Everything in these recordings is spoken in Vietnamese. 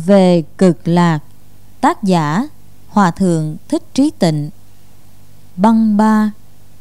Về Cực Lạc. Tác giả Hòa Thượng Thích Trí Tịnh. Băng ba.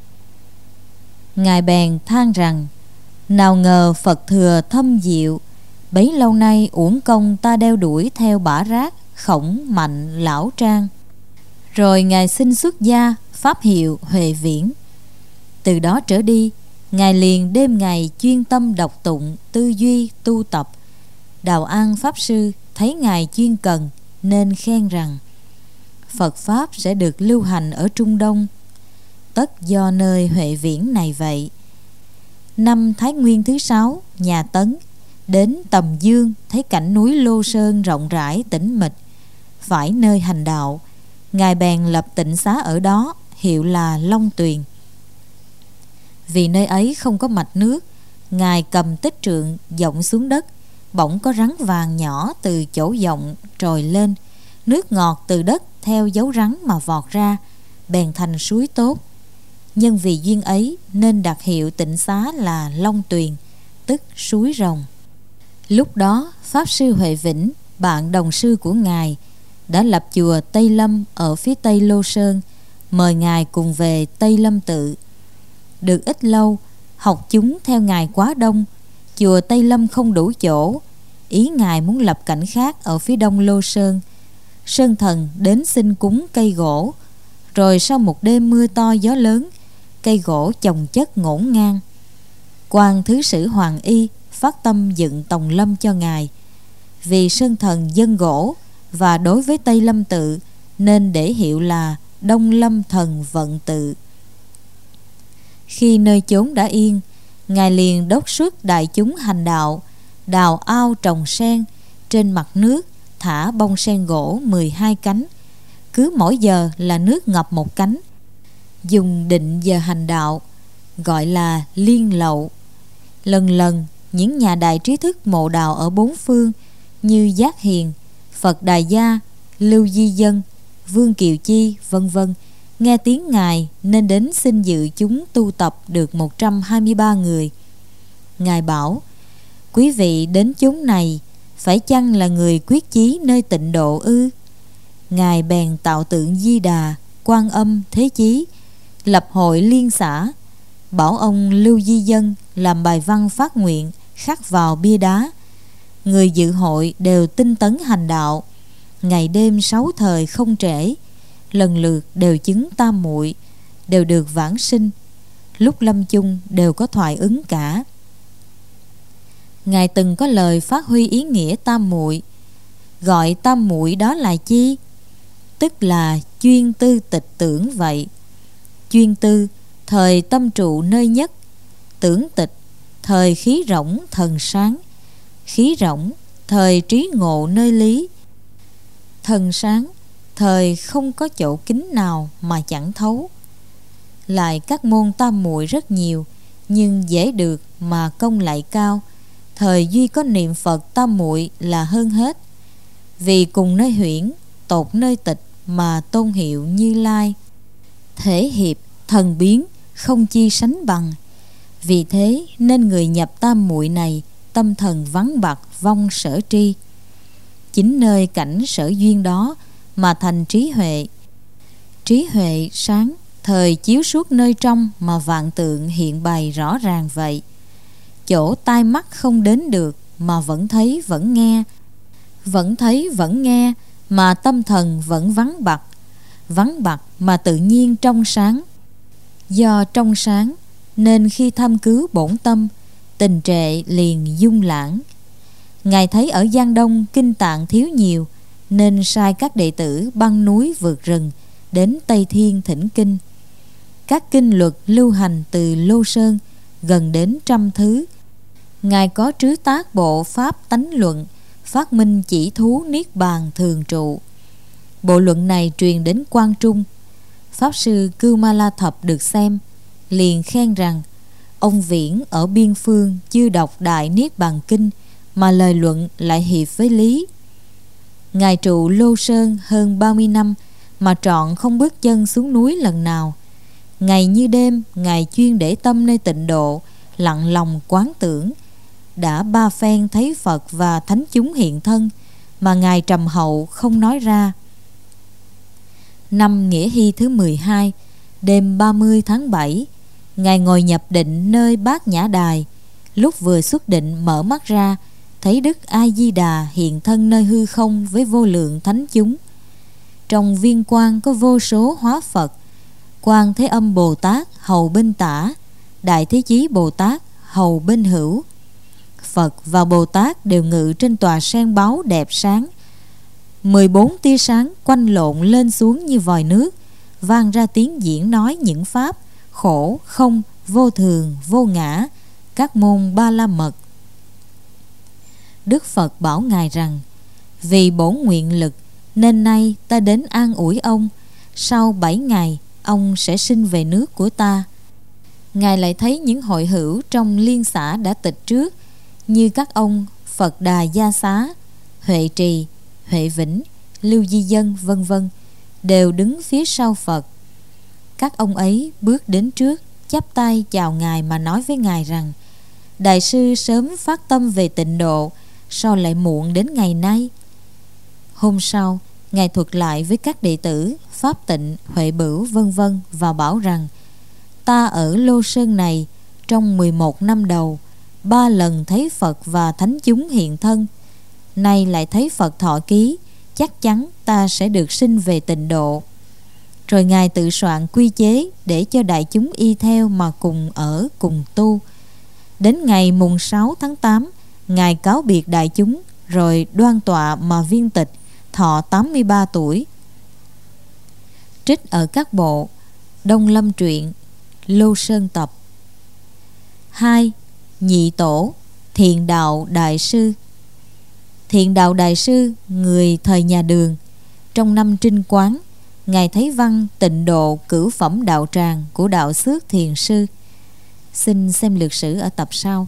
Ngài bèn than rằng: nào ngờ Phật thừa thâm diệu, bấy lâu nay uổng công ta đeo đuổi theo bả rác Khổng Mạnh Lão Trang. Rồi Ngài xin xuất gia pháp hiệu Huệ Viễn. Từ đó trở đi, Ngài liền đêm ngày chuyên tâm đọc tụng, tư duy, tu tập. Đào An Pháp Sư thấy Ngài chuyên cần nên khen rằng: Phật Pháp sẽ được lưu hành ở Trung Đông, tất do nơi Huệ Viễn này vậy. Năm Thái Nguyên thứ 6, nhà Tấn, đến Tầm Dương thấy cảnh núi Lô Sơn rộng rãi tĩnh mịch, phải nơi hành đạo. Ngài bèn lập tịnh xá ở đó, hiệu là Long Tuyền. Vì nơi ấy không có mạch nước, Ngài cầm tích trượng dộng xuống đất, bỗng có rắn vàng nhỏ từ chỗ dộng trồi lên, nước ngọt từ đất theo dấu rắn mà vọt ra, bèn thành suối tốt. Nhân vì duyên ấy nên đặt hiệu tịnh xá là Long Tuyền, tức suối rồng. Lúc đó Pháp Sư Huệ Vĩnh, bạn đồng sư của Ngài, đã lập chùa Tây Lâm ở phía tây Lô Sơn, mời Ngài cùng về Tây Lâm Tự. Được ít lâu, học chúng theo Ngài quá đông, chùa Tây Lâm không đủ chỗ. Ý Ngài muốn lập cảnh khác ở phía đông Lô Sơn. Sơn thần đến xin cúng cây gỗ, rồi sau một đêm mưa to gió lớn, cây gỗ chồng chất ngổn ngang. Quan Thứ Sử Hoàng Y phát tâm dựng tòng lâm cho Ngài. Vì Sơn thần dân gỗ và đối với Tây Lâm Tự nên để hiệu là Đông Lâm Thần Vận Tự. Khi nơi chốn đã yên, Ngài liền đốc xuất đại chúng hành đạo, đào ao trồng sen, trên mặt nước thả bông sen gỗ 12 cánh, cứ mỗi giờ là nước ngập một cánh. Dùng định giờ hành đạo, gọi là liên lậu. Lần lần những nhà đại trí thức mộ đạo ở bốn phương như Giác Hiền, Phật Đà Gia, Lưu Di Dân, Vương Kiều Chi vân vân nghe tiếng Ngài nên đến xin dự chúng tu tập được 123 người. Ngài bảo: quý vị đến chốn này phải chăng là người quyết chí nơi tịnh độ ư? Ngài bèn tạo tượng Di Đà, Quan Âm, Thế Chí, lập hội liên xã, bảo ông Lưu Di Dân làm bài văn phát nguyện khắc vào bia đá. Người dự hội đều tinh tấn hành đạo, ngày đêm 6 thời không trễ, lần lượt đều chứng tam muội, đều được vãng sinh, lúc lâm chung đều có thoại ứng cả. Ngài từng có lời phát huy ý nghĩa tam muội. Gọi tam muội đó là chi? Tức là chuyên tư tịch tưởng vậy. Chuyên tư thời tâm trụ nơi nhất, tưởng tịch thời khí rỗng thần sáng, khí rỗng thời trí ngộ nơi lý, thần sáng thời không có chỗ kính nào mà chẳng thấu. Lại các môn tam muội rất nhiều, nhưng dễ được mà công lại cao. Thời duy có niệm Phật tam muội là hơn hết. Vì cùng nơi huyễn, tột nơi tịch mà tôn hiệu Như Lai. Thể hiệp, thần biến, không chi sánh bằng. Vì thế nên người nhập tam muội này, tâm thần vắng bặt vong sở tri. Chính nơi cảnh sở duyên đó mà thành trí huệ. Trí huệ sáng, thời chiếu suốt nơi trong mà vạn tượng hiện bày rõ ràng vậy. Chỗ tai mắt không đến được mà vẫn thấy vẫn nghe, vẫn thấy vẫn nghe mà tâm thần vẫn vắng bặt mà tự nhiên trong sáng. Do trong sáng nên khi thăm cứu bổn tâm, tình trệ liền dung lãng. Ngài thấy ở Giang Đông kinh tạng thiếu nhiều, nên sai các đệ tử băng núi vượt rừng đến Tây Thiên thỉnh kinh. Các kinh luật lưu hành từ Lô Sơn gần đến 100 thứ. Ngài có trứ tác bộ pháp tánh luận, phát minh chỉ thú niết bàn thường trụ. Bộ luận này truyền đến Quang Trung. Pháp sư Cưu Ma La Thập được xem, liền khen rằng: ông Viễn ở biên phương chưa đọc Đại Niết Bàn Kinh mà lời luận lại hiệp với lý. Ngài trụ Lô Sơn hơn 30 năm mà trọn không bước chân xuống núi lần nào. Ngày như đêm Ngài chuyên để tâm nơi tịnh độ, lặng lòng quán tưởng. Đã 3 phen thấy Phật và thánh chúng hiện thân, mà Ngài trầm hậu không nói ra. Năm Nghĩa Hy thứ 12, đêm 30 tháng 7, Ngài ngồi nhập định nơi Bát Nhã Đài. Lúc vừa xuất định mở mắt ra, thấy Đức A Di Đà hiện thân nơi hư không với vô lượng thánh chúng. Trong viên quang có vô số hóa Phật. Quan Thế Âm Bồ Tát hầu bên tả, Đại Thế Chí Bồ Tát hầu bên hữu. Phật và Bồ Tát đều ngự trên tòa sen báu đẹp sáng. 14 tia sáng quanh lộn lên xuống như vòi nước, vang ra tiếng diễn nói những pháp khổ, không, vô thường, vô ngã, các môn ba la mật. Đức Phật bảo Ngài rằng: vì bổn nguyện lực nên nay ta đến an ủi ông. Sau 7 ngày ông sẽ sinh về nước của ta. Ngài lại thấy những hội hữu trong liên xã đã tịch trước, như các ông Phật Đà Gia Xá, Huệ Trì, Huệ Vĩnh, Lưu Di Dân vân vân, đều đứng phía sau Phật. Các ông ấy bước đến trước, chắp tay chào Ngài mà nói với Ngài rằng: Đại sư sớm phát tâm về tịnh độ, sao lại muộn đến ngày nay? Hôm sau, Ngài thuật lại với các đệ tử Pháp Tịnh, Huệ Bửu vân vân và bảo rằng: ta ở Lô Sơn này trong 11 năm đầu, 3 lần thấy Phật và thánh chúng hiện thân. Nay lại thấy Phật thọ ký, chắc chắn ta sẽ được sinh về tịnh độ. Rồi Ngài tự soạn quy chế để cho đại chúng y theo mà cùng ở cùng tu. Đến ngày mùng 6 tháng 8, Ngài cáo biệt đại chúng, rồi đoan tọa mà viên tịch, thọ 83 tuổi. Trích ở các bộ Đông Lâm Truyện, Lô Sơn Tập. 2. Nhị Tổ Thiện Đạo Đại Sư. Thiện Đạo Đại Sư, người thời nhà Đường. Trong năm Trinh Quán, Ngài thấy văn Tịnh Độ Cửu Phẩm Đạo Tràng của Đạo Xước Thiền Sư. Xin xem lược sử ở tập sau.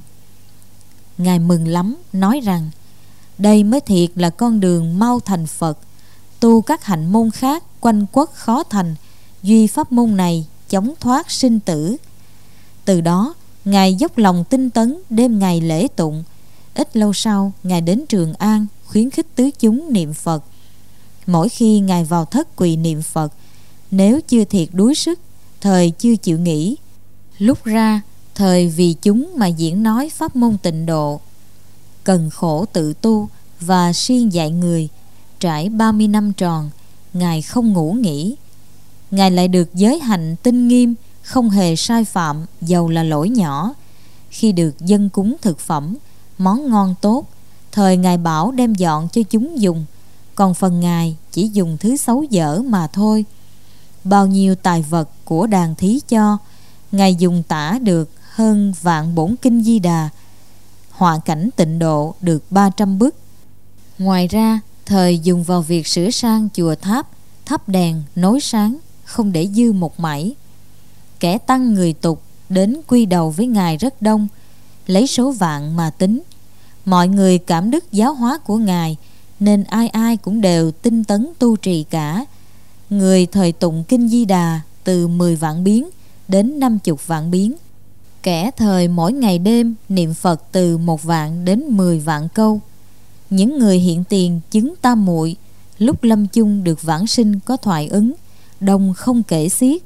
Ngài mừng lắm, nói rằng: đây mới thiệt là con đường mau thành Phật. Tu các hạnh môn khác quanh quất khó thành, duy pháp môn này chống thoát sinh tử. Từ đó Ngài dốc lòng tinh tấn, đêm ngày lễ tụng. Ít lâu sau, Ngài đến Trường An khuyến khích tứ chúng niệm Phật. Mỗi khi Ngài vào thất quỳ niệm Phật, nếu chưa thiệt đuối sức, thời chưa chịu nghỉ, lúc ra thời vì chúng mà diễn nói pháp môn tịnh độ. Cần khổ tự tu và siêng dạy người, trải 30 năm tròn, Ngài không ngủ nghỉ. Ngài lại được giới hạnh tinh nghiêm, không hề sai phạm dầu là lỗi nhỏ. Khi được dâng cúng thực phẩm, món ngon tốt, thời Ngài bảo đem dọn cho chúng dùng, còn phần Ngài chỉ dùng thứ xấu dở mà thôi. Bao nhiêu tài vật của đàn thí cho, Ngài dùng tả được hơn vạn bổn kinh Di Đà. Họa cảnh tịnh độ được 300 bức. Ngoài ra, thời dùng vào việc sửa sang chùa tháp, thắp đèn, nối sáng, không để dư một mảy. Kẻ tăng người tục đến quy đầu với Ngài rất đông, lấy số vạn mà tính. Mọi người cảm đức giáo hóa của Ngài, nên ai ai cũng đều tinh tấn tu trì cả. Người thời tụng kinh Di Đà từ 10 vạn biến đến 50 vạn biến. Kẻ thời mỗi ngày đêm niệm Phật từ 1 vạn đến 10 vạn câu. Những người hiện tiền chứng tam muội, lúc lâm chung được vãng sinh có thoại ứng, đông không kể xiết.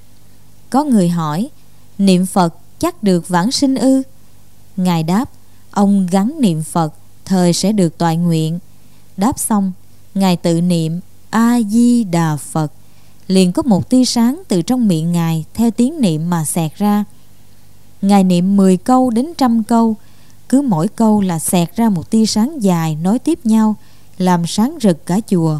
Có người hỏi: niệm Phật chắc được vãng sinh ư? Ngài đáp: ông gắng niệm Phật, thời sẽ được toại nguyện. Đáp xong, Ngài tự niệm A Di Đà Phật, liền có một tia sáng từ trong miệng Ngài theo tiếng niệm mà xẹt ra. Ngài niệm 10 câu đến 100 câu, cứ mỗi câu là xẹt ra một tia sáng dài nối tiếp nhau, làm sáng rực cả chùa.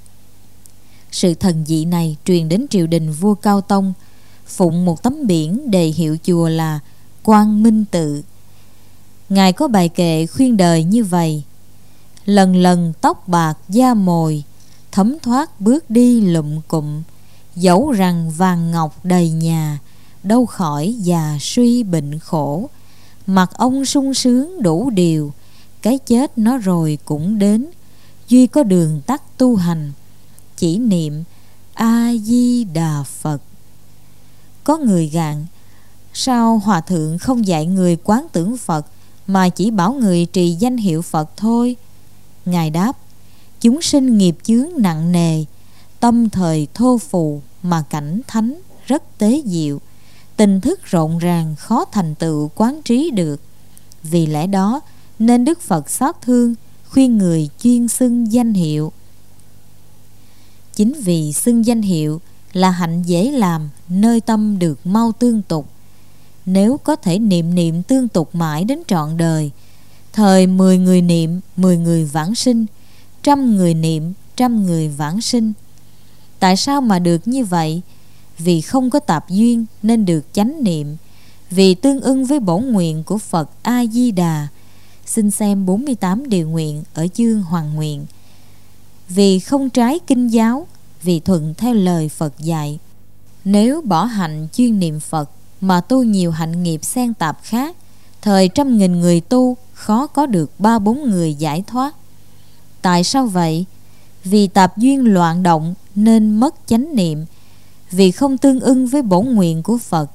Sự thần dị này truyền đến triều đình vua Cao Tông, phụng một tấm biển đề hiệu chùa là Quang Minh Tự. Ngài có bài kệ khuyên đời như vậy: lần lần tóc bạc da mồi, thấm thoát bước đi lụm cụm, dẫu rằng vàng ngọc đầy nhà, đâu khỏi già suy bệnh khổ. Mặt ông sung sướng đủ điều, cái chết nó rồi cũng đến, duy có đường tắt tu hành, chỉ niệm A Di Đà Phật. Có người gạn: sao hòa thượng không dạy người quán tưởng Phật, mà chỉ bảo người trì danh hiệu Phật thôi? Ngài đáp: chúng sinh nghiệp chướng nặng nề, tâm thời thô phù mà cảnh thánh rất tế diệu, tình thức rộn ràng khó thành tựu quán trí được. Vì lẽ đó nên Đức Phật xót thương, khuyên người chuyên xưng danh hiệu. Chính vì xưng danh hiệu là hạnh dễ làm, nơi tâm được mau tương tục. Nếu có thể niệm tương tục mãi đến trọn đời, thời 10 người niệm 10 người vãng sinh, 100 người niệm 100 người vãng sinh. Tại sao mà được như vậy? Vì không có tạp duyên nên được chánh niệm, vì tương ưng với bổn nguyện của Phật A Di Đà. Xin xem 48 điều nguyện ở chương Hoàng Nguyện. Vì không trái kinh giáo, vì thuận theo lời Phật dạy. Nếu bỏ hạnh chuyên niệm Phật mà tu nhiều hạnh nghiệp xen tạp khác, thời 100.000 người tu khó có được 3-4 người giải thoát. Tại sao vậy? Vì tạp duyên loạn động nên mất chánh niệm, vì không tương ưng với bổn nguyện của Phật,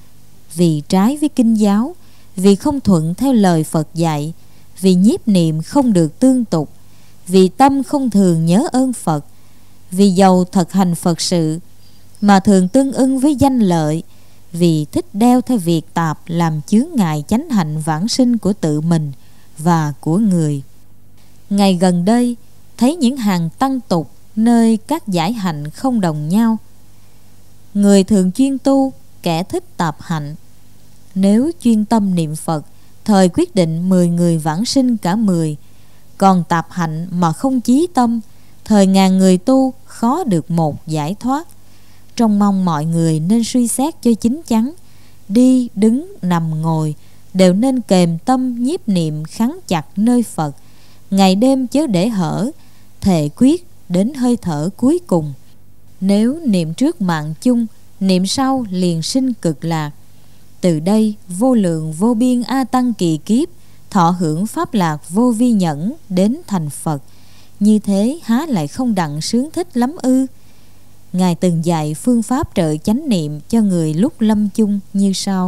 vì trái với kinh giáo, vì không thuận theo lời Phật dạy, vì nhiếp niệm không được tương tục, vì tâm không thường nhớ ơn Phật, vì giàu thực hành Phật sự mà thường tương ưng với danh lợi, vì thích đeo theo việc tạp làm chướng ngại chánh hạnh vãng sinh của tự mình và của người. Ngày gần đây thấy những hàng tăng tục nơi các giải hạnh không đồng nhau. Người thường chuyên tu, kẻ thích tạp hạnh. Nếu chuyên tâm niệm Phật, thời quyết định 10 người vãng sinh cả 10. Còn tạp hạnh mà không chí tâm, thời ngàn người tu khó được một giải thoát. Trông mong mọi người nên suy xét cho chín chắn, đi, đứng, nằm, ngồi đều nên kềm tâm nhiếp niệm khắng chặt nơi Phật, ngày đêm chớ để hở, thệ quyết đến hơi thở cuối cùng. Nếu niệm trước mạng chung, niệm sau liền sinh cực lạc. Từ đây vô lượng vô biên A Tăng kỳ kiếp, thọ hưởng pháp lạc vô vi nhẫn đến thành Phật. Như thế há lại không đặng sướng thích lắm ư? Ngài từng dạy phương pháp trợ chánh niệm cho người lúc lâm chung như sau.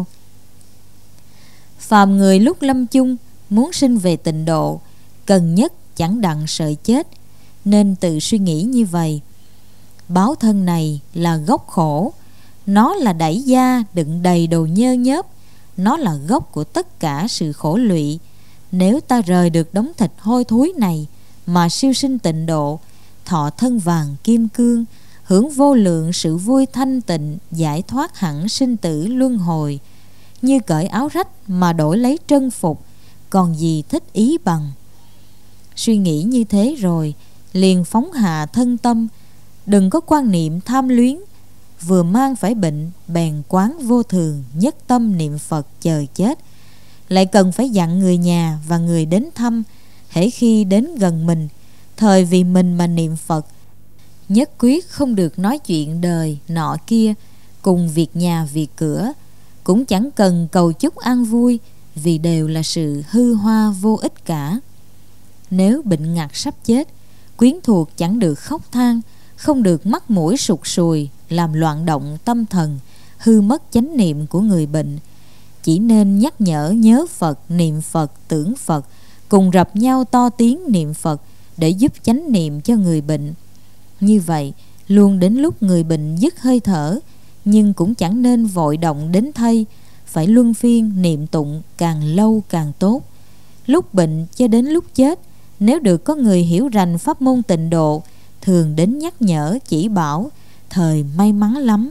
Phàm người lúc lâm chung muốn sinh về tịnh độ, cần nhất chẳng đặng sợ chết, nên tự suy nghĩ như vậy. Báo thân này là gốc khổ, nó là đẩy da đựng đầy đồ nhơ nhớp, nó là gốc của tất cả sự khổ lụy. Nếu ta rời được đống thịt hôi thối này mà siêu sinh tịnh độ, thọ thân vàng kim cương, hưởng vô lượng sự vui thanh tịnh, giải thoát hẳn sinh tử luân hồi, như cởi áo rách mà đổi lấy trân phục, còn gì thích ý bằng. Suy nghĩ như thế rồi liền phóng hạ thân tâm, đừng có quan niệm tham luyến. Vừa mang phải bệnh bèn quán vô thường, nhất tâm niệm Phật chờ chết. Lại cần phải dặn người nhà và người đến thăm, hễ khi đến gần mình, thời vì mình mà niệm Phật. Nhất quyết không được nói chuyện đời nọ kia, cùng việc nhà việc cửa. Cũng chẳng cần cầu chúc an vui, vì đều là sự hư hoa vô ích cả. Nếu bệnh ngặt sắp chết, quyến thuộc chẳng được khóc than, không được mắt mũi sụt sùi, làm loạn động tâm thần, hư mất chánh niệm của người bệnh. Chỉ nên nhắc nhở nhớ Phật, niệm Phật, tưởng Phật, cùng rập nhau to tiếng niệm Phật để giúp chánh niệm cho người bệnh. Như vậy luôn đến lúc người bệnh dứt hơi thở, nhưng cũng chẳng nên vội động đến thây, phải luân phiên niệm tụng càng lâu càng tốt. Lúc bệnh cho đến lúc chết, nếu được có người hiểu rành pháp môn tịnh độ, thường đến nhắc nhở chỉ bảo, thời may mắn lắm.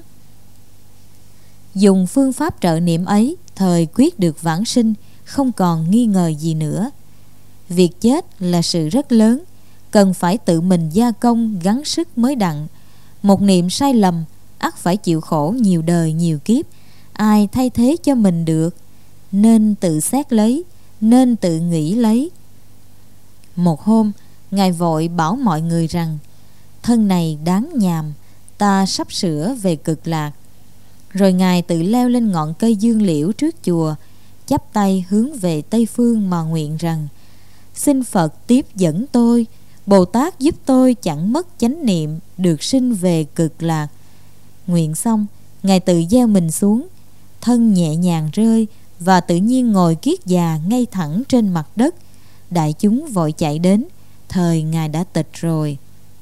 Dùng phương pháp trợ niệm ấy, thời quyết được vãng sinh, không còn nghi ngờ gì nữa. Việc chết là sự rất lớn, cần phải tự mình gia công gắng sức mới đặng. Một niệm sai lầm ắt phải chịu khổ nhiều đời nhiều kiếp, ai thay thế cho mình được. Nên tự xét lấy, nên tự nghĩ lấy. Một hôm Ngài vội bảo mọi người rằng: thân này đáng nhàm, ta sắp sửa về cực lạc. Rồi Ngài tự leo lên ngọn cây dương liễu trước chùa, chắp tay hướng về Tây Phương mà nguyện rằng: xin Phật tiếp dẫn tôi, Bồ Tát giúp tôi chẳng mất chánh niệm, được sinh về cực lạc. Nguyện xong, Ngài tự gieo mình xuống, thân nhẹ nhàng rơi và tự nhiên ngồi kiết già ngay thẳng trên mặt đất. Đại chúng vội chạy đến, thời Ngài đã tịch rồi.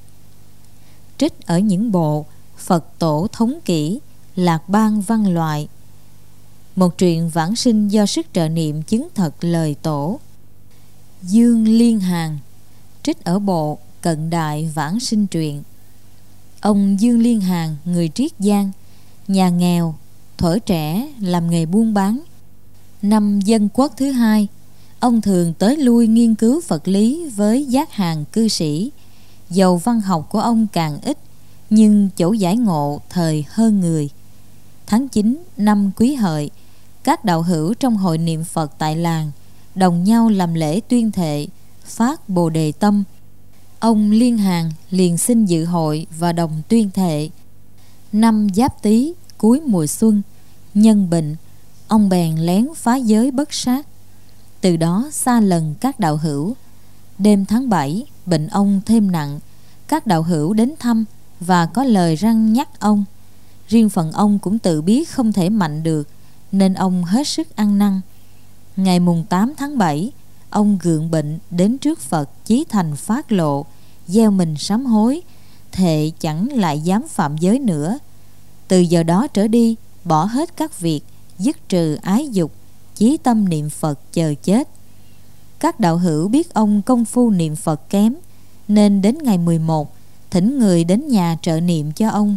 Trích ở những bộ Phật Tổ Thống Kỷ, Lạc Bang Văn Loại. Một truyện vãng sinh do sức trợ niệm chứng thật lời Tổ. Dương Liên Hàn. Trích ở bộ Cận Đại Vãng Sinh Truyện. Ông Dương Liên Hàn, người Triết Giang, nhà nghèo, thuở trẻ làm nghề buôn bán. Năm Dân Quốc thứ hai, ông thường tới lui nghiên cứu Phật lý với giác hàng cư sĩ. Dầu văn học của ông càng ít, nhưng chỗ giải ngộ thời hơn người. Tháng 9 năm Quý Hợi, các đạo hữu trong hội niệm Phật tại làng đồng nhau làm lễ tuyên thệ, phát Bồ Đề tâm. Ông Liên Hàn liền xin dự hội và đồng tuyên thệ. Năm Giáp Tý, cuối mùa xuân, nhân bệnh, ông bèn lén phá giới bất sát. Từ đó xa lần các đạo hữu. Đêm tháng 7, bệnh ông thêm nặng. Các đạo hữu đến thăm và có lời răn nhắc ông. Riêng phần ông cũng tự biết không thể mạnh được, nên ông hết sức ăn năn. Ngày mùng 8 tháng 7, ông gượng bệnh đến trước Phật chí thành phát lộ, gieo mình sám hối, thệ chẳng lại dám phạm giới nữa. Từ giờ đó trở đi, bỏ hết các việc, dứt trừ ái dục, chí tâm niệm Phật chờ chết. Các đạo hữu biết ông công phu niệm Phật kém, nên đến ngày 11 thỉnh người đến nhà trợ niệm cho ông.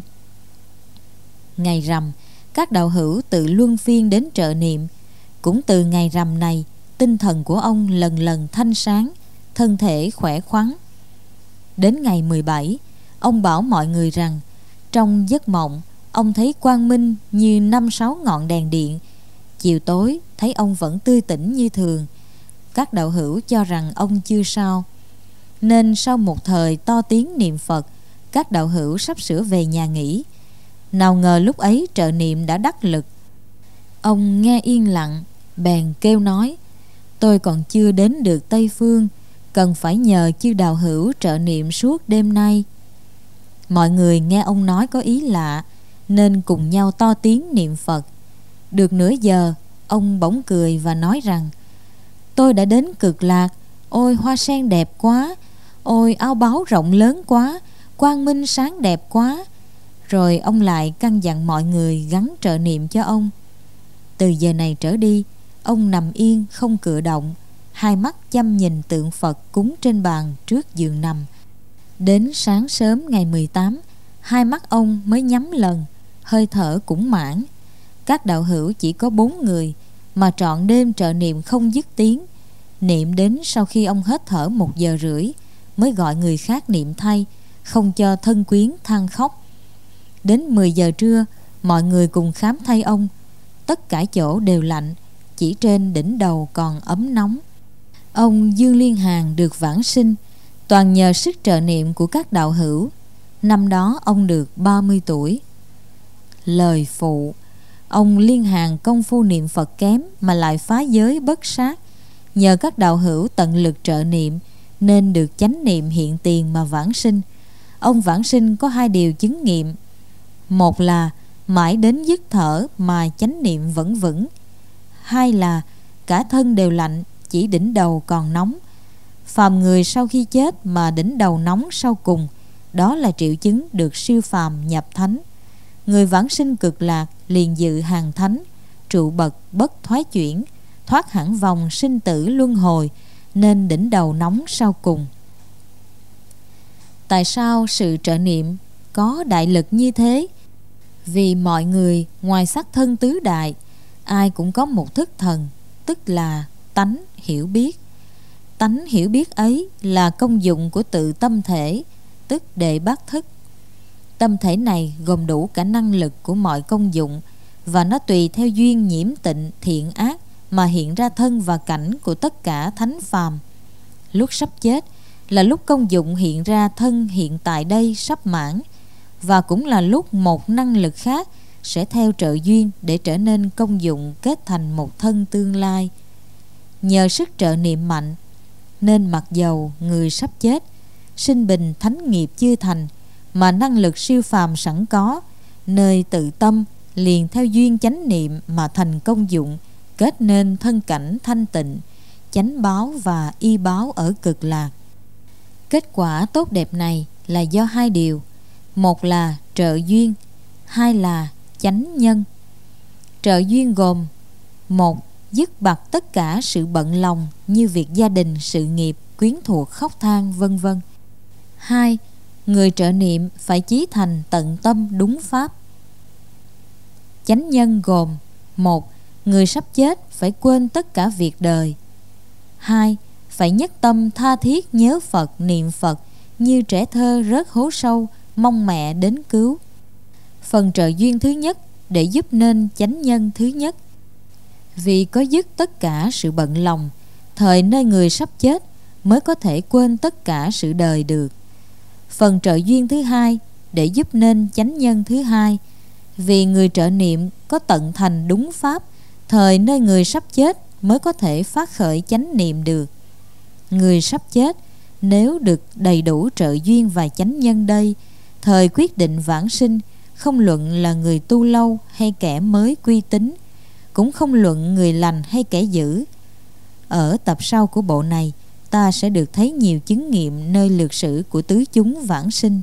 Ngày rằm, các đạo hữu tự luân phiên đến trợ niệm. Cũng từ ngày rằm này, tinh thần của ông lần lần thanh sáng, thân thể khỏe khoắn. Đến ngày 17, ông bảo mọi người rằng trong giấc mộng ông thấy quang minh như 5-6 ngọn đèn điện. Chiều tối thấy ông vẫn tươi tỉnh như thường. Các đạo hữu cho rằng ông chưa sao, nên sau một thời to tiếng niệm Phật, các đạo hữu sắp sửa về nhà nghỉ. Nào ngờ lúc ấy trợ niệm đã đắc lực. Ông nghe yên lặng, bèn kêu nói: tôi còn chưa đến được Tây Phương, cần phải nhờ chư đạo hữu trợ niệm suốt đêm nay. Mọi người nghe ông nói có ý lạ, nên cùng nhau to tiếng niệm Phật. Được nửa giờ, ông bỗng cười và nói rằng: tôi đã đến Cực Lạc. Ôi hoa sen đẹp quá, ôi ao báu rộng lớn quá, quang minh sáng đẹp quá. Rồi ông lại căn dặn mọi người gắng trợ niệm cho ông. Từ giờ này trở đi, ông nằm yên không cử động, hai mắt chăm nhìn tượng Phật cúng trên bàn trước giường nằm. Đến sáng sớm ngày 18, hai mắt ông mới nhắm lần, hơi thở cũng mãn. Các đạo hữu chỉ có 4 người, mà trọn đêm trợ niệm không dứt tiếng. Niệm đến sau khi ông hết thở 1 giờ rưỡi, mới gọi người khác niệm thay, không cho thân quyến than khóc. Đến 10 giờ trưa, mọi người cùng khám thay ông. Tất cả chỗ đều lạnh, chỉ trên đỉnh đầu còn ấm nóng. Ông Dương Liên Hàn được vãng sinh toàn nhờ sức trợ niệm của các đạo hữu. Năm đó ông được 30 tuổi. Lời phụ: ông Liên Hàn công phu niệm Phật kém mà lại phá giới bất sát. Nhờ các đạo hữu tận lực trợ niệm, nên được chánh niệm hiện tiền mà vãng sinh. Ông vãng sinh có 2 điều chứng nghiệm. Một là mãi đến dứt thở mà chánh niệm vẫn vững. 2 là cả thân đều lạnh, chỉ đỉnh đầu còn nóng. Phàm người sau khi chết mà đỉnh đầu nóng sau cùng, đó là triệu chứng được siêu phàm nhập thánh. Người vãng sinh Cực Lạc liền dự hàng thánh, trụ bậc bất thoái chuyển, thoát hẳn vòng sinh tử luân hồi, nên đỉnh đầu nóng sau cùng. Tại sao sự trợ niệm có đại lực như thế? Vì mọi người ngoài sắc thân tứ đại, ai cũng có một thức thần, tức là tánh hiểu biết. Tánh hiểu biết ấy là công dụng của tự tâm thể, tức đệ bát thức. Tâm thể này gồm đủ cả năng lực của mọi công dụng, và nó tùy theo duyên nhiễm tịnh thiện ác mà hiện ra thân và cảnh của tất cả thánh phàm. Lúc sắp chết là lúc công dụng hiện ra thân hiện tại đây sắp mãn, và cũng là lúc một năng lực khác sẽ theo trợ duyên để trở nên công dụng kết thành một thân tương lai. Nhờ sức trợ niệm mạnh, nên mặc dầu người sắp chết, sinh bình thánh nghiệp chưa thành, mà năng lực siêu phàm sẵn có, nơi tự tâm liền theo duyên chánh niệm mà thành công dụng, kết nên thân cảnh thanh tịnh, chánh báo và y báo ở Cực Lạc. Kết quả tốt đẹp này là do hai điều: một là trợ duyên, hai là chánh nhân. Trợ duyên gồm: một, dứt bặt tất cả sự bận lòng như việc gia đình, sự nghiệp, quyến thuộc, khóc than, vân vân. Hai, người trợ niệm phải chí thành tận tâm đúng pháp. Chánh nhân gồm: một, người sắp chết phải quên tất cả việc đời. Hai, phải nhất tâm tha thiết nhớ Phật, niệm Phật như trẻ thơ rớt hố sâu, mong mẹ đến cứu. Phần trợ duyên thứ nhất để giúp nên chánh nhân thứ nhất. Vì có dứt tất cả sự bận lòng, thời nơi người sắp chết mới có thể quên tất cả sự đời được. Phần trợ duyên thứ hai để giúp nên chánh nhân thứ hai. Vì người trợ niệm có tận thành đúng pháp, thời nơi người sắp chết mới có thể phát khởi chánh niệm được. Người sắp chết nếu được đầy đủ trợ duyên và chánh nhân đây, thời quyết định vãng sinh, không luận là người tu lâu hay kẻ mới quy tín, cũng không luận người lành hay kẻ dữ. Ở tập sau của bộ này, ta sẽ được thấy nhiều chứng nghiệm nơi lược sử của tứ chúng vãng sinh.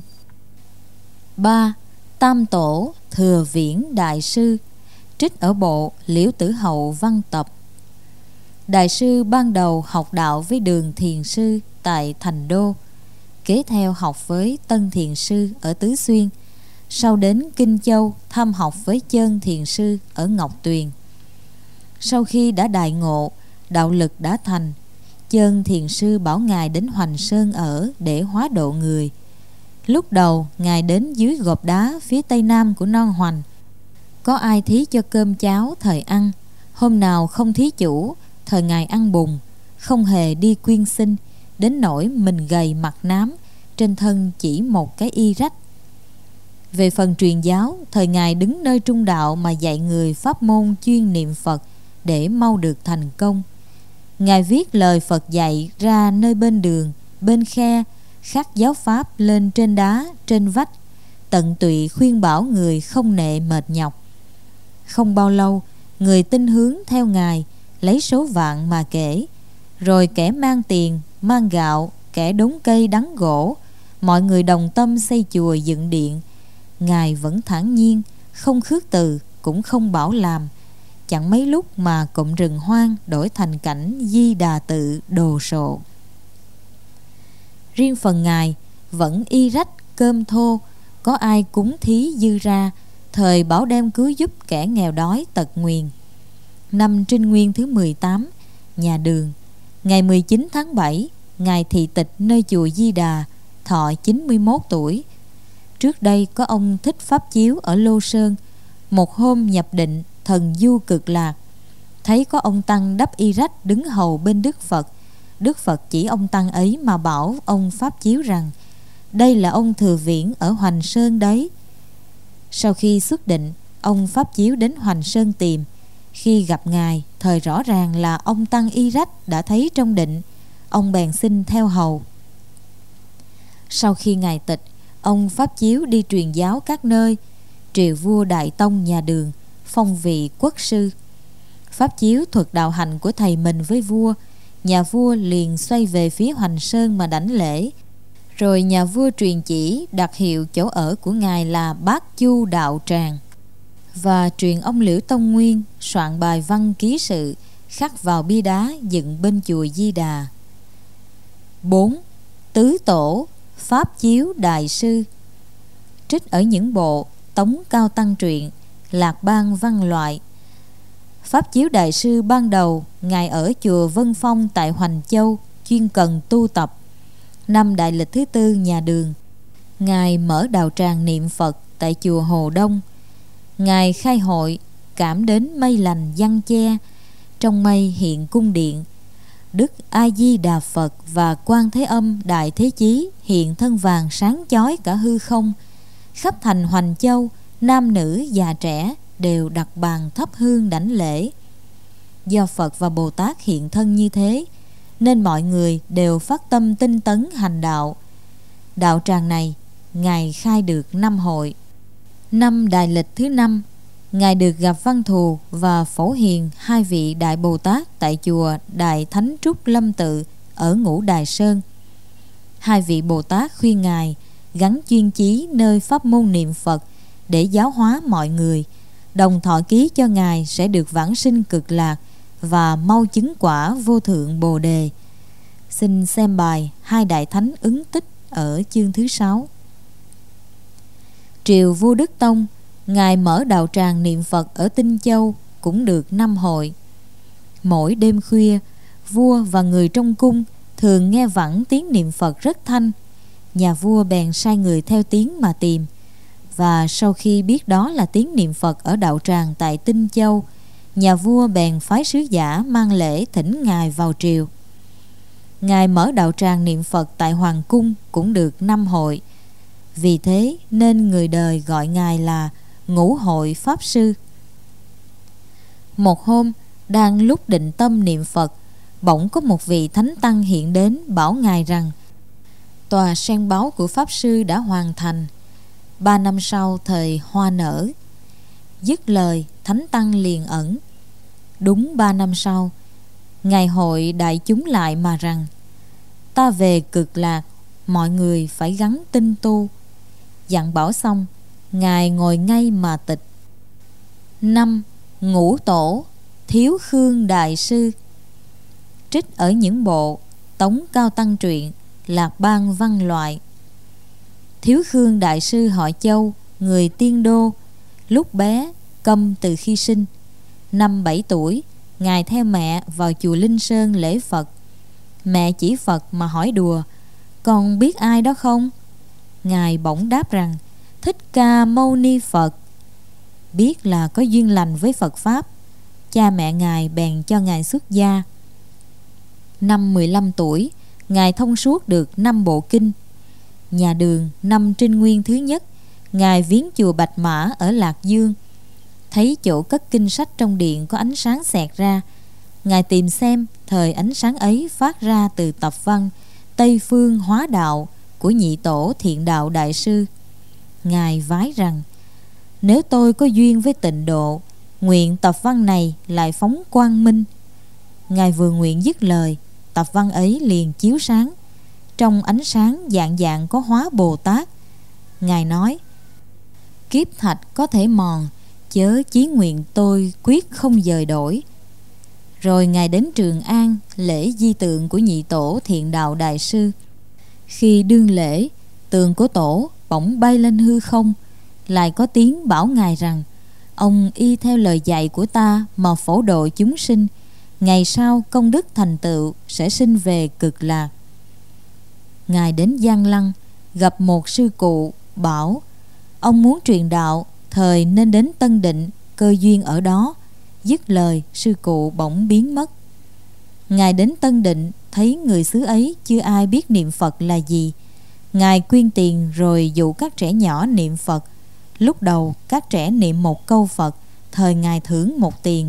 3. Tam Tổ Thừa Viễn Đại Sư. Trích ở bộ Liễu Tử Hậu văn tập. Đại sư ban đầu học đạo với Đường Thiền Sư tại Thành Đô, kế theo học với Tân Thiền Sư ở Tứ Xuyên, sau đến Kinh Châu thăm học với Chơn Thiền Sư ở Ngọc Tuyền. Sau khi đã đại ngộ, đạo lực đã thành, Chơn Thiền Sư bảo Ngài đến Hoành Sơn ở để hóa độ người. Lúc đầu Ngài đến dưới gò đá phía tây nam của non Hoành. Có ai thí cho cơm cháo thời ăn. Hôm nào không thí chủ, thời Ngài ăn bùn, không hề đi quyên sinh, đến nỗi mình gầy mặt nám, trên thân chỉ một cái y rách. Về phần truyền giáo, thời Ngài đứng nơi trung đạo mà dạy người pháp môn chuyên niệm Phật để mau được thành công. Ngài viết lời Phật dạy ra nơi bên đường, bên khe, khắc giáo pháp lên trên đá, trên vách, tận tụy khuyên bảo người không nệ mệt nhọc. Không bao lâu, người tin hướng theo Ngài, lấy số vạn mà kể. Rồi kẻ mang tiền, mang gạo, kẻ đốn cây đắng gỗ, mọi người đồng tâm xây chùa dựng điện. Ngài vẫn thản nhiên, không khước từ, cũng không bảo làm. Chẳng mấy lúc mà cụm rừng hoang đổi thành cảnh Di Đà Tự đồ sộ. Riêng phần Ngài vẫn y rách cơm thô, có ai cúng thí dư ra, thời bảo đem cứu giúp kẻ nghèo đói tật nguyền. Năm Trinh Nguyên thứ 18, nhà Đường, ngày 19 tháng 7, Ngài thị tịch nơi chùa Di Đà, thọ 91 tuổi. Trước đây có ông Thích Pháp Chiếu ở Lô Sơn. Một hôm nhập định, thần du cực lạc, thấy có ông Tăng đắp y rách đứng hầu bên Đức Phật. Đức Phật chỉ ông Tăng ấy mà bảo ông Pháp Chiếu rằng: đây là ông Thừa Viễn ở Hoành Sơn đấy. Sau khi xuất định, ông Pháp Chiếu đến Hoành Sơn tìm. Khi gặp Ngài, thời rõ ràng là ông Tăng y rách đã thấy trong định. Ông bèn xin theo hầu. Sau khi Ngài tịch, ông Pháp Chiếu đi truyền giáo các nơi. Triều vua Đại Tông nhà Đường, phong vị quốc sư. Pháp Chiếu thuật đạo hạnh của thầy mình với vua. Nhà vua liền xoay về phía Hoành Sơn mà đảnh lễ. Rồi nhà vua truyền chỉ đặt hiệu chỗ ở của Ngài là Bát Chu Đạo Tràng, và truyền ông Liễu Tông Nguyên soạn bài văn ký sự khắc vào bia đá dựng bên chùa Di Đà. 4. Tứ Tổ Pháp Chiếu Đại Sư. Trích ở những bộ Tống Cao Tăng truyện, Lạc Bang văn loại. Pháp Chiếu Đại Sư ban đầu Ngài ở chùa Vân Phong tại Hoành Châu, chuyên cần tu tập. Năm Đại Lịch thứ 4 nhà Đường, Ngài mở đạo tràng niệm Phật tại chùa Hồ Đông. Ngài khai hội, cảm đến mây lành giăng che. Trong mây hiện cung điện, Đức A Di Đà Phật và Quan Thế Âm Đại Thế Chí hiện thân vàng sáng chói cả hư không. Khắp thành Hoành Châu, nam nữ già trẻ đều đặt bàn thắp hương đảnh lễ. Do Phật và Bồ Tát hiện thân như thế, nên mọi người đều phát tâm tinh tấn hành đạo. Đạo tràng này Ngài khai được 5 hội. Năm Đại Lịch thứ 5, Ngài được gặp Văn Thù và Phổ Hiền, hai vị Đại Bồ Tát tại chùa Đại Thánh Trúc Lâm Tự ở Ngũ Đài Sơn. Hai vị Bồ Tát khuyên Ngài gắn chuyên chí nơi pháp môn niệm Phật để giáo hóa mọi người, đồng thọ ký cho Ngài sẽ được vãng sinh cực lạc và mau chứng quả vô thượng Bồ Đề. Xin xem bài Hai Đại Thánh ứng tích ở chương thứ 6. Triều vua Đức Tông, Ngài mở đạo tràng niệm Phật ở Tinh Châu cũng được 5 hội. Mỗi đêm khuya, vua và người trong cung thường nghe vẳng tiếng niệm Phật rất thanh. Nhà vua bèn sai người theo tiếng mà tìm, và sau khi biết đó là tiếng niệm Phật ở đạo tràng tại Tinh Châu, nhà vua bèn phái sứ giả mang lễ thỉnh Ngài vào triều. Ngài mở đạo tràng niệm Phật tại Hoàng cung cũng được 5 hội. Vì thế nên người đời gọi Ngài là Ngũ Hội Pháp Sư. Một hôm, đang lúc định tâm niệm Phật, bỗng có một vị thánh tăng hiện đến bảo Ngài rằng tòa sen báu của Pháp Sư đã hoàn thành, 3 năm sau thời hoa nở. Dứt lời, thánh tăng liền ẩn. Đúng 3 năm sau, Ngài hội đại chúng lại mà rằng: ta về cực lạc, mọi người phải gắn tinh tu. Dặn bảo xong, Ngài ngồi ngay mà tịch. Năm Ngũ Tổ Thiếu Khương Đại Sư. Trích ở những bộ Tống Cao Tăng Truyện, Lạc Bang Văn Loại. Thiếu Khương Đại Sư họ Châu, người Tiên Đô. Lúc bé câm từ khi sinh. Năm 7 tuổi, Ngài theo mẹ vào chùa Linh Sơn lễ Phật. Mẹ chỉ Phật mà hỏi đùa: con biết ai đó không? Ngài bỗng đáp rằng: Thích Ca Mâu Ni Phật. Biết là có duyên lành với Phật Pháp, cha mẹ Ngài bèn cho Ngài xuất gia. Năm 15 tuổi, Ngài thông suốt được 5 bộ kinh. Nhà Đường năm Trinh Nguyên thứ nhất, Ngài viếng chùa Bạch Mã ở Lạc Dương. Thấy chỗ cất kinh sách trong điện có ánh sáng xẹt ra. Ngài tìm xem thời ánh sáng ấy phát ra từ tập văn Tây Phương Hóa Đạo của Nhị Tổ Thiện Đạo Đại Sư. Ngài vái rằng: nếu tôi có duyên với tịnh độ, nguyện tập văn này lại phóng quang minh. Ngài vừa nguyện dứt lời, tập văn ấy liền chiếu sáng. Trong ánh sáng dạng dạng có hóa Bồ Tát. Ngài nói: kiếp thạch có thể mòn, chớ chí nguyện tôi quyết không dời đổi. Rồi Ngài đến Trường An lễ di tượng của Nhị Tổ Thiện Đạo Đại Sư. Khi đương lễ, tượng của tổ bỗng bay lên hư không. Lại có tiếng bảo Ngài rằng: ông y theo lời dạy của ta mà phổ độ chúng sinh, ngày sau công đức thành tựu sẽ sinh về cực lạc. Ngài đến Giang Lăng, gặp một sư cụ, bảo: ông muốn truyền đạo, thời nên đến Tân Định, cơ duyên ở đó. Dứt lời, sư cụ bỗng biến mất. Ngài đến Tân Định, thấy người xứ ấy chưa ai biết niệm Phật là gì. Ngài quyên tiền rồi dụ các trẻ nhỏ niệm Phật. Lúc đầu các trẻ niệm 1 câu Phật, thời Ngài thưởng 1 tiền.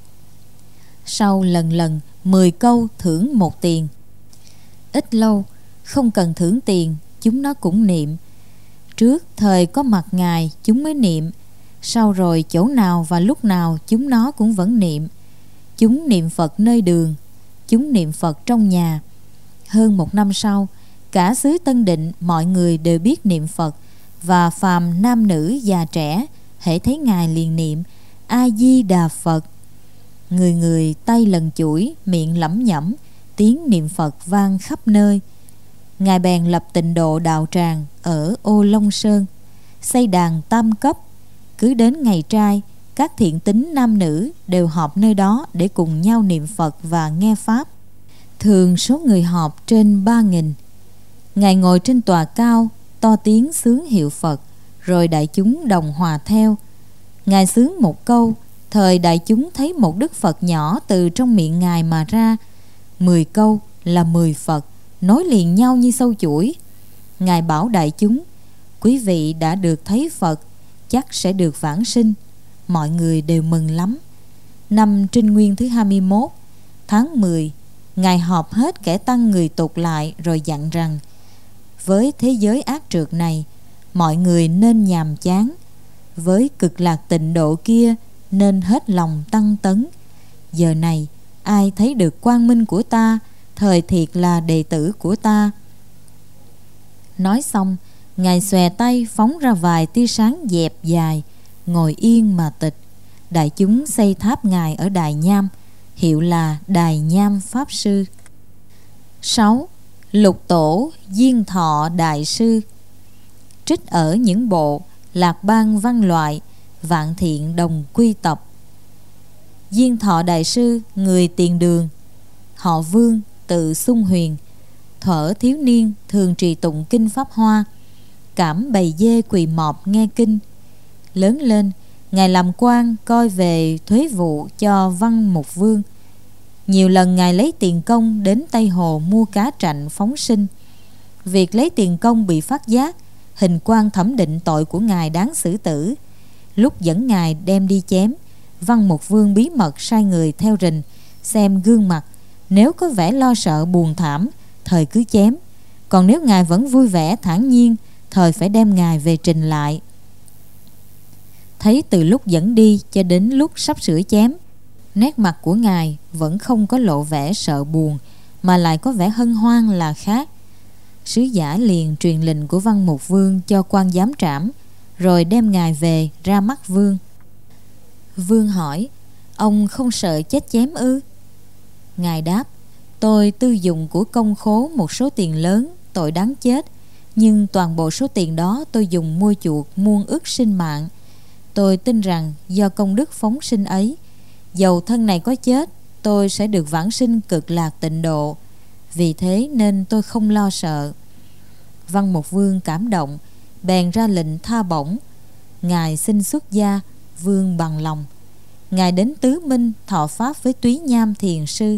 Sau lần lần 10 câu thưởng 1 tiền. Ít lâu, không cần thưởng tiền, chúng nó cũng niệm. Trước thời có mặt Ngài chúng mới niệm. Sau rồi chỗ nào và lúc nào chúng nó cũng vẫn niệm. Chúng niệm Phật nơi đường, chúng niệm Phật trong nhà. Hơn 1 năm sau, cả xứ Tân Định mọi người đều biết niệm Phật, và phàm nam nữ già trẻ hễ thấy Ngài liền niệm A Di Đà Phật. Người người tay lần chuỗi, miệng lẩm nhẩm, tiếng niệm Phật vang khắp nơi. Ngài bèn lập tịnh độ đạo tràng ở Ô Long Sơn, xây đàn tam cấp. Cứ đến ngày trai, các thiện tín nam nữ đều họp nơi đó để cùng nhau niệm Phật và nghe Pháp. Thường số người họp trên 3.000. Ngài ngồi trên tòa cao, to tiếng xướng hiệu Phật, rồi đại chúng đồng hòa theo. Ngài xướng 1 câu, thời đại chúng thấy một Đức Phật nhỏ từ trong miệng Ngài mà ra. 10 câu là 10 Phật, nối liền nhau như sâu chuỗi. Ngài bảo đại chúng: quý vị đã được thấy Phật, chắc sẽ được vãng sinh. Mọi người đều mừng lắm. Năm Trinh Nguyên thứ 21, tháng 10, Ngài họp hết kẻ tăng người tục lại rồi dặn rằng: với thế giới ác trượt này, mọi người nên nhàm chán. Với cực lạc tịnh độ kia, nên hết lòng tăng tấn. Giờ này, ai thấy được quang minh của ta, thời thiệt là đệ tử của ta. Nói xong, Ngài xòe tay phóng ra vài tia sáng dẹp dài, ngồi yên mà tịch. Đại chúng xây tháp Ngài ở Đài Nham, hiệu là Đài Nham Pháp Sư. 6. Lục Tổ Diên Thọ Đại Sư. Trích ở những bộ Lạc Bang Văn Loại, Vạn Thiện Đồng Quy Tập. Diên Thọ Đại Sư, người Tiền Đường, họ Vương, tự Xung Huyền. Thuở thiếu niên thường trì tụng kinh Pháp Hoa, cảm bầy dê quỳ mọp nghe kinh. Lớn lên, Ngài làm quan coi về thuế vụ cho Văn Mục Vương. Nhiều lần Ngài lấy tiền công đến Tây Hồ mua cá trạnh phóng sinh. Việc lấy tiền công bị phát giác, hình quan thẩm định tội của Ngài đáng xử tử. Lúc dẫn Ngài đem đi chém, Văn Mục Vương bí mật sai người theo rình xem gương mặt, nếu có vẻ lo sợ buồn thảm, thời cứ chém. Còn nếu Ngài vẫn vui vẻ thản nhiên, thời phải đem Ngài về trình lại. Thấy từ lúc dẫn đi cho đến lúc sắp sửa chém, nét mặt của Ngài vẫn không có lộ vẻ sợ buồn, mà lại có vẻ hân hoan là khác. Sứ giả liền truyền lệnh của Văn Mục Vương cho quan giám trảm, rồi đem Ngài về ra mắt Vương. Vương hỏi: ông không sợ chết chém ư? Ngài đáp: tôi tư dụng của công khố một số tiền lớn, tội đáng chết, nhưng toàn bộ số tiền đó tôi dùng mua chuộc muôn ức sinh mạng. Tôi tin rằng do công đức phóng sinh ấy, dầu thân này có chết, tôi sẽ được vãng sinh cực lạc tịnh độ. Vì thế nên tôi không lo sợ. Văn Mục Vương cảm động, bèn ra lệnh tha bổng. Ngài xin xuất gia, Vương bằng lòng. Ngài đến Tứ Minh thọ pháp với Túy Nham Thiền Sư.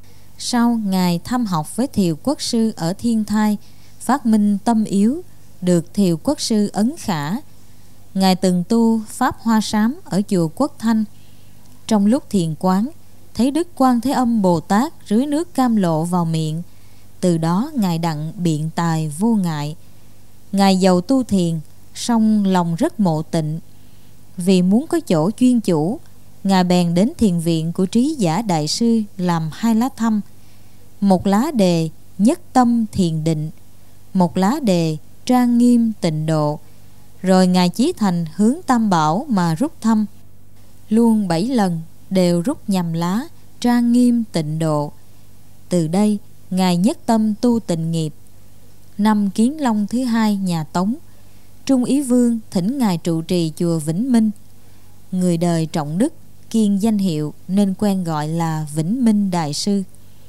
Sau, Ngài thăm học với Thiều Quốc Sư ở Thiên Thai, phát minh tâm yếu, được Thiều Quốc Sư ấn khả. Ngài từng tu Pháp Hoa Sám ở chùa Quốc Thanh. Trong lúc thiền quán, thấy Đức Quan Thế Âm Bồ Tát rưới nước cam lộ vào miệng. Từ đó Ngài đặng biện tài vô ngại. Ngài giàu tu thiền, song lòng rất mộ tịnh. Vì muốn có chỗ chuyên chủ, Ngài bèn đến thiền viện của Trí Giả Đại Sư làm 2 lá thăm. Một lá đề nhất tâm thiền định, một lá đề trang nghiêm tịnh độ. Rồi Ngài chí thành hướng Tam Bảo mà rút thăm. Luôn 7 lần đều rút nhằm lá trang nghiêm tịnh độ. Từ đây Ngài nhất tâm tu tịnh nghiệp. Năm Kiến Long thứ 2 nhà Tống, Trung Ý Vương thỉnh Ngài trụ trì chùa Vĩnh Minh. Người đời trọng đức, kiêng danh hiệu nên quen gọi là Vĩnh Minh Đại Sư.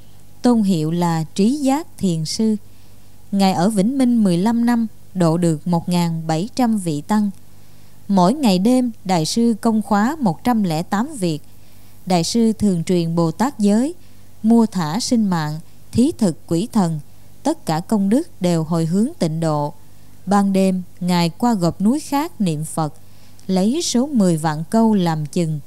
Tôn hiệu là Trí Giác Thiền Sư. Ngài ở Vĩnh Minh 15 năm, độ được 1.700 vị tăng. Mỗi ngày đêm, Đại sư công khóa 108 việc. Đại sư thường truyền Bồ Tát giới, mua thả sinh mạng, thí thực quỷ thần. Tất cả công đức đều hồi hướng tịnh độ. Ban đêm, Ngài qua gò núi khác niệm Phật, lấy số 10 vạn câu làm chừng.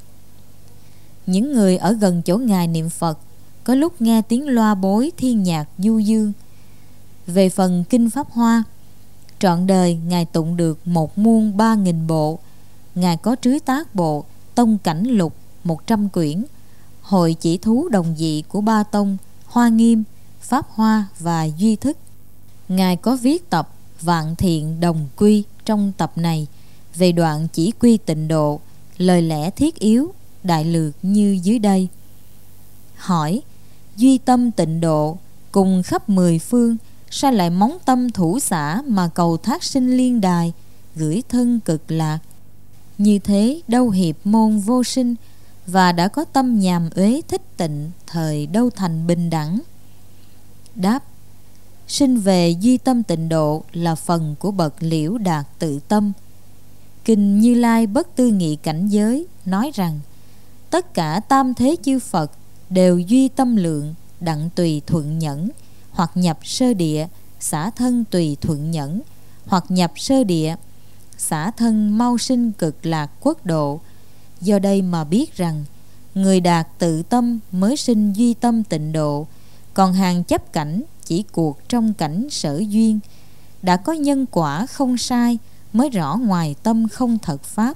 Những người ở gần chỗ Ngài niệm Phật có lúc nghe tiếng loa bối thiên nhạc du dương. Về phần kinh Pháp Hoa, trọn đời Ngài tụng được 1.000.000 bộ. Ngài có trứ tác bộ Tông Cảnh Lục 100 quyển, hội chỉ thú đồng dị của ba tông Hoa Nghiêm, Pháp Hoa và Duy Thức. Ngài có viết tập Vạn Thiện Đồng Quy trong tập này về đoạn chỉ quy tịnh độ, lời lẽ thiết yếu, đại lược như dưới đây. Hỏi: duy tâm tịnh độ cùng khắp 10 phương, sao lại móng tâm thủ xã mà cầu thác sinh liên đài, gửi thân cực lạc? Như thế đâu hiệp môn vô sinh, và đã có tâm nhàm uế thích tịnh, thời đâu thành bình đẳng? Đáp: sinh về duy tâm tịnh độ là phần của bậc liễu đạt tự tâm. Kinh Như Lai Bất Tư Nghị Cảnh Giới nói rằng tất cả tam thế chư Phật đều duy tâm lượng, đặng tùy thuận nhẫn, hoặc nhập sơ địa, xả thân tùy thuận nhẫn, hoặc nhập sơ địa, xả thân mau sinh cực lạc quốc độ. Do đây mà biết rằng người đạt tự tâm mới sinh duy tâm tịnh độ, còn hàng chấp cảnh chỉ cuộc trong cảnh sở duyên. Đã có nhân quả không sai mới rõ ngoài tâm không thật pháp.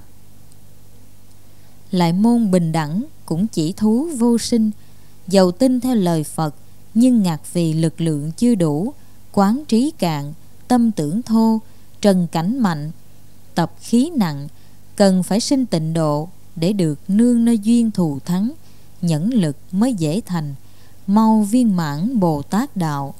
Lại môn bình đẳng cũng chỉ thú vô sinh, dầu tin theo lời Phật, nhưng ngạc vì lực lượng chưa đủ, quán trí cạn, tâm tưởng thô, trần cảnh mạnh, tập khí nặng, cần phải sinh tịnh độ để được nương nơi duyên thù thắng, nhẫn lực mới dễ thành, mau viên mãn Bồ Tát đạo.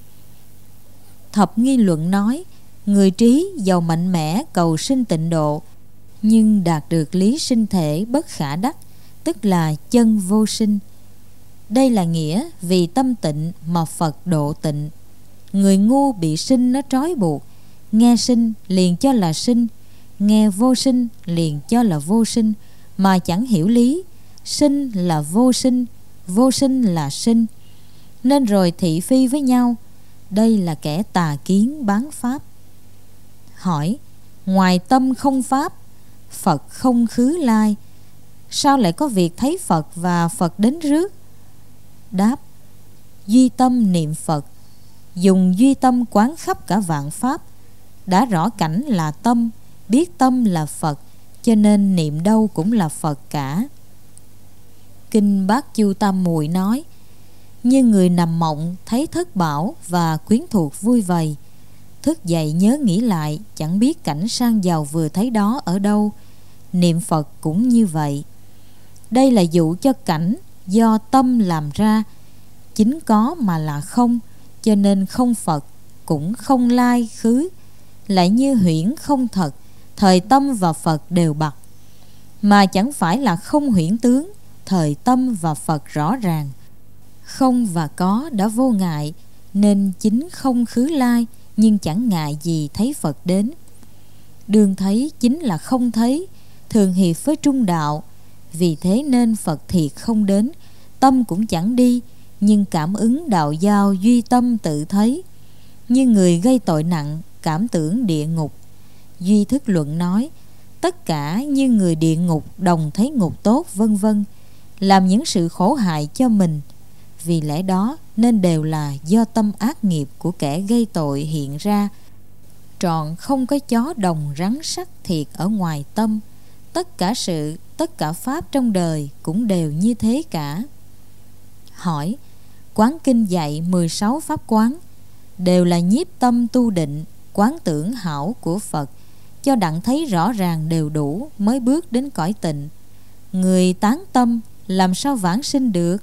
Thập Nghi Luận nói, người trí giàu mạnh mẽ cầu sinh tịnh độ, nhưng đạt được lý sinh thể bất khả đắc, tức là chân vô sinh. Đây là nghĩa vì tâm tịnh mà Phật độ tịnh. Người ngu bị sinh nó trói buộc, nghe sinh liền cho là sinh, nghe vô sinh liền cho là vô sinh, mà chẳng hiểu lý. Sinh là vô sinh, vô sinh là sinh, nên rồi thị phi với nhau. Đây là kẻ tà kiến bán pháp. Hỏi, ngoài tâm không pháp, Phật không khứ lai, sao lại có việc thấy Phật và Phật đến rước? Đáp, duy tâm niệm Phật, dùng duy tâm quán khắp cả vạn pháp. Đã rõ cảnh là tâm, biết tâm là Phật, cho nên niệm đâu cũng là Phật cả. Kinh Bát Chu Tam Muội nói, như người nằm mộng thấy thất bảo và quyến thuộc vui vầy, thức dậy nhớ nghĩ lại, chẳng biết cảnh sang giàu vừa thấy đó ở đâu. Niệm Phật cũng như vậy. Đây là dụ cho cảnh do tâm làm ra, chính có mà là không, cho nên không Phật cũng không lai khứ. Lại như huyễn không thật, thời tâm và Phật đều bặt, mà chẳng phải là không huyễn tướng, thời tâm và Phật rõ ràng. Không và có đã vô ngại, nên chính không khứ lai, nhưng chẳng ngại gì thấy Phật đến. Đường thấy chính là không thấy, thường hiệp với trung đạo. Vì thế nên Phật thiệt không đến, tâm cũng chẳng đi, nhưng cảm ứng đạo giao duy tâm tự thấy. Như người gây tội nặng, cảm tưởng địa ngục. Duy Thức Luận nói, tất cả như người địa ngục đồng thấy ngục tốt vân vân, làm những sự khổ hại cho mình. Vì lẽ đó nên đều là do tâm ác nghiệp của kẻ gây tội hiện ra. Trọn không có chó đồng rắn sắt thiệt ở ngoài tâm. Tất cả sự, tất cả pháp trong đời cũng đều như thế cả. Hỏi, quán kinh dạy 16 pháp quán, đều là nhiếp tâm tu định, quán tưởng hảo của Phật, cho đặng thấy rõ ràng đều đủ mới bước đến cõi tịnh. Người tán tâm làm sao vãng sinh được?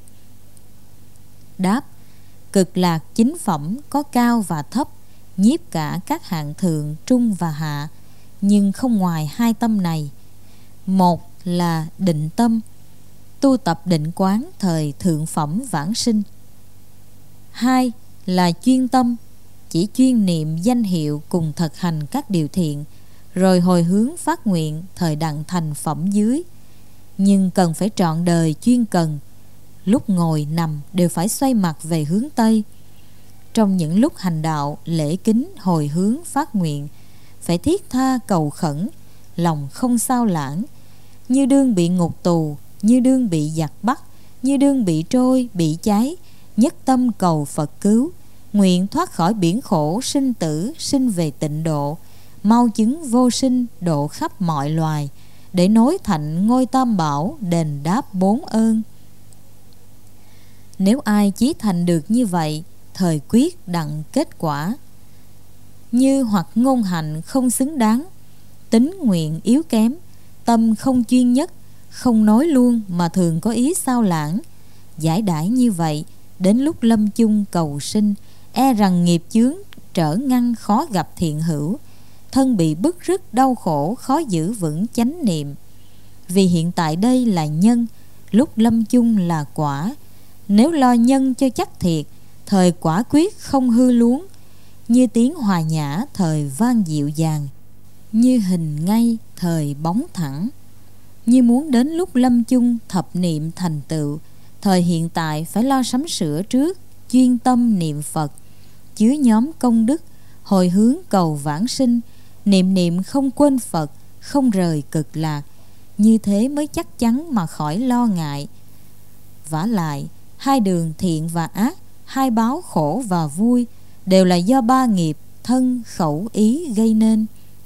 Đáp, cực lạc chính phẩm có cao và thấp, nhiếp cả các hạng thượng, trung và hạ, nhưng không ngoài hai tâm này. Một là định tâm, tu tập định quán thời thượng phẩm vãng sinh. Hai là chuyên tâm, chỉ chuyên niệm danh hiệu cùng thực hành các điều thiện, rồi hồi hướng phát nguyện thời đặng thành phẩm dưới. Nhưng cần phải trọn đời chuyên cần, lúc ngồi nằm đều phải xoay mặt về hướng Tây. Trong những lúc hành đạo, lễ kính, hồi hướng, phát nguyện, phải thiết tha cầu khẩn, lòng không sao lãng. Như đương bị ngục tù, như đương bị giặc bắt, như đương bị trôi, bị cháy, nhất tâm cầu Phật cứu, nguyện thoát khỏi biển khổ sinh tử, sinh về tịnh độ, mau chứng vô sinh, độ khắp mọi loài, để nối thành ngôi tam bảo, đền đáp bốn ơn. Nếu ai chí thành được như vậy, thời quyết đặng kết quả. Như hoặc ngôn hành không xứng đáng, tính nguyện yếu kém, tâm không chuyên nhất, không nói luôn mà thường có ý sao lãng, giải đãi như vậy, đến lúc lâm chung cầu sinh, e rằng nghiệp chướng trở ngăn khó gặp thiện hữu, thân bị bức rứt đau khổ, khó giữ vững chánh niệm. Vì hiện tại đây là nhân, lúc lâm chung là quả. Nếu lo nhân cho chắc thiệt, thời quả quyết không hư luống. Như tiếng hòa nhã thời vang dịu dàng, như hình ngay thời bóng thẳng. Như muốn đến lúc lâm chung thập niệm thành tựu, thời hiện tại phải lo sắm sửa trước, chuyên tâm niệm Phật, chứa nhóm công đức, hồi hướng cầu vãng sinh, niệm niệm không quên Phật, không rời cực lạc. Như thế mới chắc chắn mà khỏi lo ngại. Vả lại, hai đường thiện và ác, hai báo khổ và vui, đều là do ba nghiệp thân, khẩu, ý gây nên.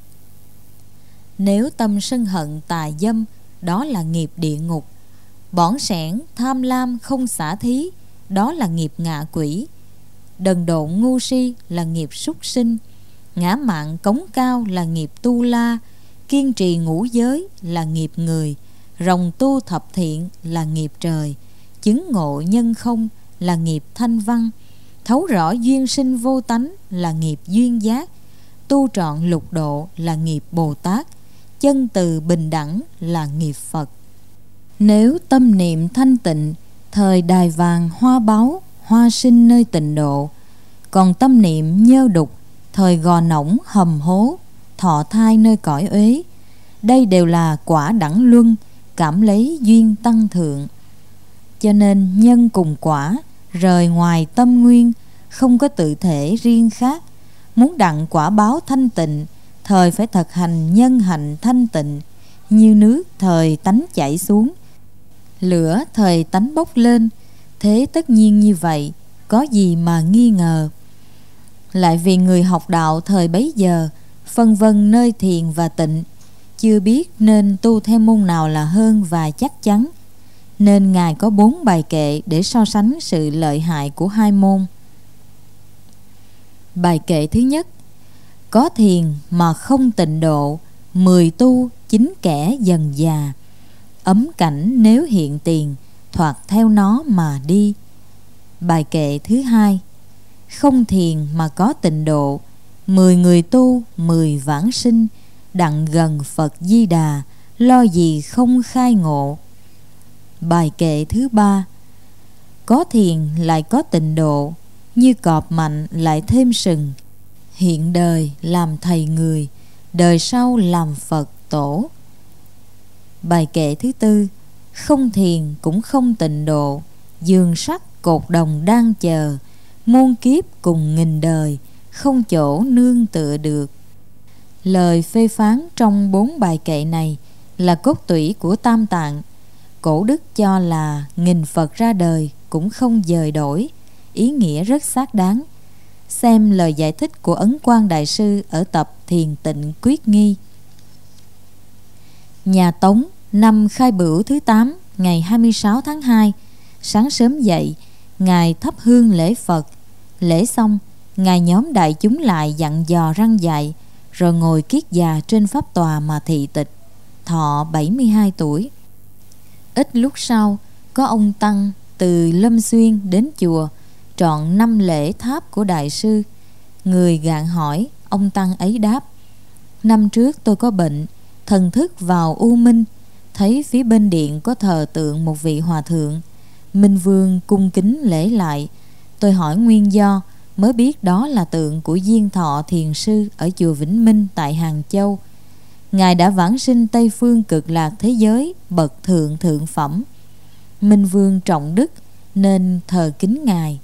Nếu tâm sân hận tà dâm, đó là nghiệp địa ngục. Bỏng sẻn, tham lam, không xả thí, đó là nghiệp ngạ quỷ. Đần độn ngu si là nghiệp súc sinh. ngã mạn cống cao là nghiệp tu la, kiên trì ngũ giới là nghiệp người, rồng tu thập thiện là nghiệp trời, chứng ngộ nhân không là nghiệp thanh văn, thấu rõ duyên sinh vô tánh là nghiệp duyên giác, tu trọn lục độ là nghiệp Bồ Tát, chân từ bình đẳng là nghiệp Phật. Nếu tâm niệm thanh tịnh, thời đài vàng hoa báu, hoa sinh nơi tịnh độ. Còn tâm niệm nhơ đục, thời gò nỏng hầm hố, thọ thai nơi cõi uế. Đây đều là quả đẳng luân, cảm lấy duyên tăng thượng. Cho nên nhân cùng quả, rời ngoài tâm nguyên, không có tự thể riêng khác. Muốn đặng quả báo thanh tịnh, thời phải thực hành nhân hạnh thanh tịnh. Như nước thời tánh chảy xuống, lửa thời tánh bốc lên. Thế tất nhiên như vậy, có gì mà nghi ngờ. Lại vì người học đạo thời bấy giờ phân vân nơi thiền và tịnh, chưa biết nên tu theo môn nào là hơn và chắc chắn, nên Ngài có 4 bài kệ để so sánh sự lợi hại của hai môn. Bài kệ thứ nhất: có thiền mà không tịnh độ, 10 tu 9 kẻ dần già. Ấm cảnh nếu hiện tiền, thoạt theo nó mà đi. Bài kệ thứ hai: không thiền mà có tịnh độ, 10 người tu 10 vãng sinh, đặng gần Phật Di Đà, lo gì không khai ngộ. Bài kệ thứ ba: có thiền lại có tịnh độ, như cọp mạnh lại thêm sừng, hiện đời làm thầy người, đời sau làm Phật tổ. Bài kệ thứ tư: không thiền cũng không tịnh độ, giường sắt cột đồng đang chờ, muôn kiếp cùng nghìn đời, không chỗ nương tựa được. Lời phê phán trong 4 bài kệ này là cốt tủy của Tam Tạng. Cổ đức cho là nghìn Phật ra đời cũng không dời đổi, ý nghĩa rất xác đáng. Xem lời giải thích của Ấn Quang Đại Sư ở tập Thiền Tịnh Quyết Nghi. Nhà Tống, năm Khai Bửu thứ 8, ngày 26 tháng 2, sáng sớm dậy, Ngài thắp hương lễ Phật. Lễ xong, Ngài nhóm đại chúng lại dặn dò răn dạy, rồi ngồi kiết già trên pháp tòa mà thị tịch, thọ 72 tuổi. Ít lúc sau, có ông Tăng từ Lâm Xuyên đến chùa, trọn 5 lễ tháp của Đại sư. Người gạn hỏi, ông Tăng ấy đáp: năm trước tôi có bệnh, thần thức vào U Minh, thấy phía bên điện có thờ tượng một vị hòa thượng. Minh Vương cung kính lễ lại. Tôi hỏi nguyên do, mới biết đó là tượng của Diên Thọ Thiền Sư ở chùa Vĩnh Minh tại Hàng Châu. Ngài đã vãng sinh Tây Phương Cực Lạc thế giới, bậc thượng thượng phẩm. Minh Vương trọng đức nên thờ kính Ngài.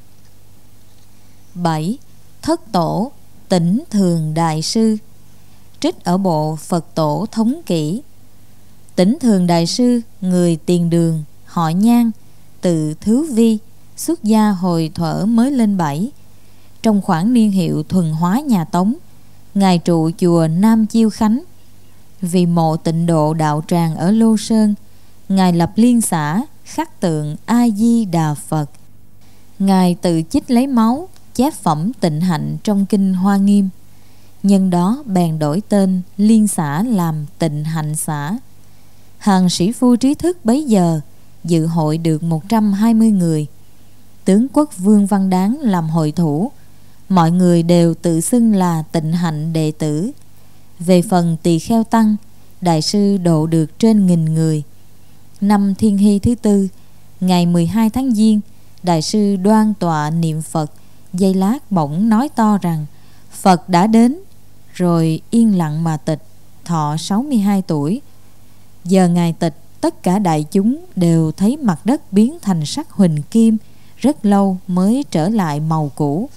7. Thất tổ Tỉnh Thường Đại Sư. Trích ở bộ Phật Tổ Thống Kỷ. Tỉnh Thường Đại Sư, người Tiền Đường, họ Nhan, từ Thứ Vi, xuất gia hồi thuở mới lên 7. Trong khoảng niên hiệu thuần hóa nhà Tống, Ngài trụ chùa Nam Chiêu Khánh. Vì mộ tịnh độ đạo tràng ở Lô Sơn, Ngài lập liên xã khắc tượng A Di Đà Phật. Ngài tự chích lấy máu chép phẩm tịnh hạnh trong kinh Hoa Nghiêm. Nhân đó bèn đổi tên liên xã làm Tịnh Hạnh xã. Hàng sĩ phu trí thức bấy giờ dự hội được 120 người. Tướng quốc Vương Văn Đáng làm hội thủ. Mọi người đều tự xưng là Tịnh Hạnh đệ tử. Về phần tỳ kheo tăng, Đại sư độ được trên 1000 người. Năm Thiên Hy thứ 4, ngày 12 tháng Giêng, Đại sư đoan tọa niệm Phật. Giây lát bỗng nói to rằng Phật đã đến, rồi yên lặng mà tịch, thọ 62 tuổi. Giờ Ngài tịch, tất cả đại chúng đều thấy mặt đất biến thành sắc huỳnh kim, rất lâu mới trở lại màu cũ.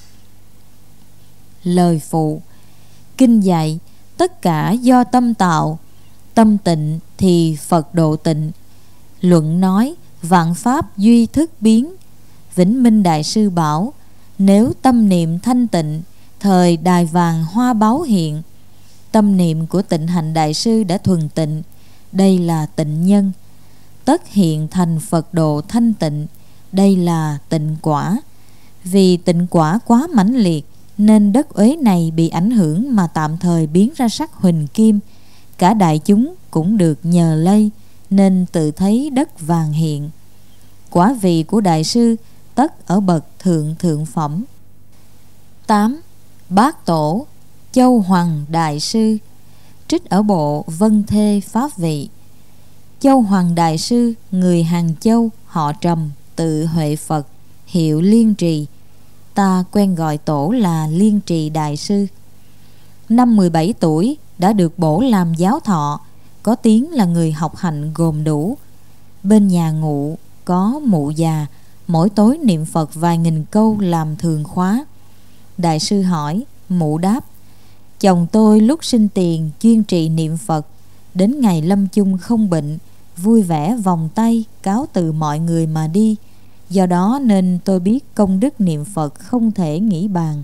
Lời phụ: kinh dạy tất cả do tâm tạo, tâm tịnh thì Phật độ tịnh. Luận nói vạn pháp duy thức biến. Vĩnh Minh Đại sư bảo: nếu tâm niệm thanh tịnh, thời đài vàng hoa báu hiện. Tâm niệm của Tịnh Hạnh Đại sư đã thuần tịnh, đây là tịnh nhân. Tất hiện thành Phật độ thanh tịnh, đây là tịnh quả. Vì tịnh quả quá mãnh liệt nên đất uế này bị ảnh hưởng mà tạm thời biến ra sắc huỳnh kim. Cả đại chúng cũng được nhờ lây nên tự thấy đất vàng hiện. Quả vị của đại sư tất ở bậc thượng thượng phẩm. 8. Bát Tổ Châu Hoằng Đại Sư. Trích ở bộ Vân Thê Pháp Vị. Châu Hoằng Đại Sư, người Hàng Châu, họ Trầm, tự Huệ Phật, hiệu Liên Trì. Ta quen gọi tổ là Liên Trì Đại Sư. Năm 17 tuổi đã được bổ làm giáo thọ, có tiếng là người học hạnh gồm đủ. Bên nhà ngụ có mụ già, mỗi tối niệm Phật vài nghìn câu làm thường khóa. Đại sư hỏi, mụ đáp: chồng tôi lúc sinh tiền chuyên trì niệm Phật, đến ngày lâm chung không bệnh, vui vẻ vòng tay cáo từ mọi người mà đi. Do đó nên tôi biết công đức niệm Phật không thể nghĩ bàn.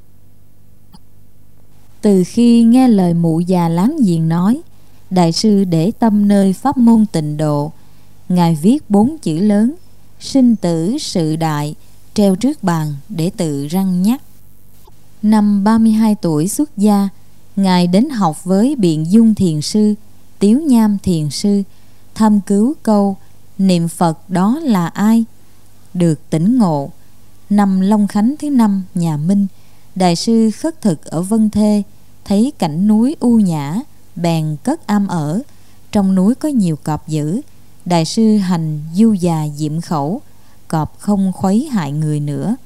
Từ khi nghe lời mụ già láng giềng nói, đại sư để tâm nơi pháp môn tịnh độ. Ngài viết 4 chữ lớn: sinh tử sự đại, treo trước bàn để tự răn nhắc. Năm 32 tuổi xuất gia, Ngài đến học với Biện Dung Thiền Sư, Tiếu Nham Thiền Sư, thăm cứu câu niệm Phật đó là ai, được tỉnh ngộ. Năm Long Khánh thứ 5 nhà Minh, đại sư khất thực ở Vân Thê, thấy cảnh núi u nhã, bèn cất am ở. Trong núi có nhiều cọp dữ, đại sư hành du già diệm khẩu, cọp không khuấy hại người nữa.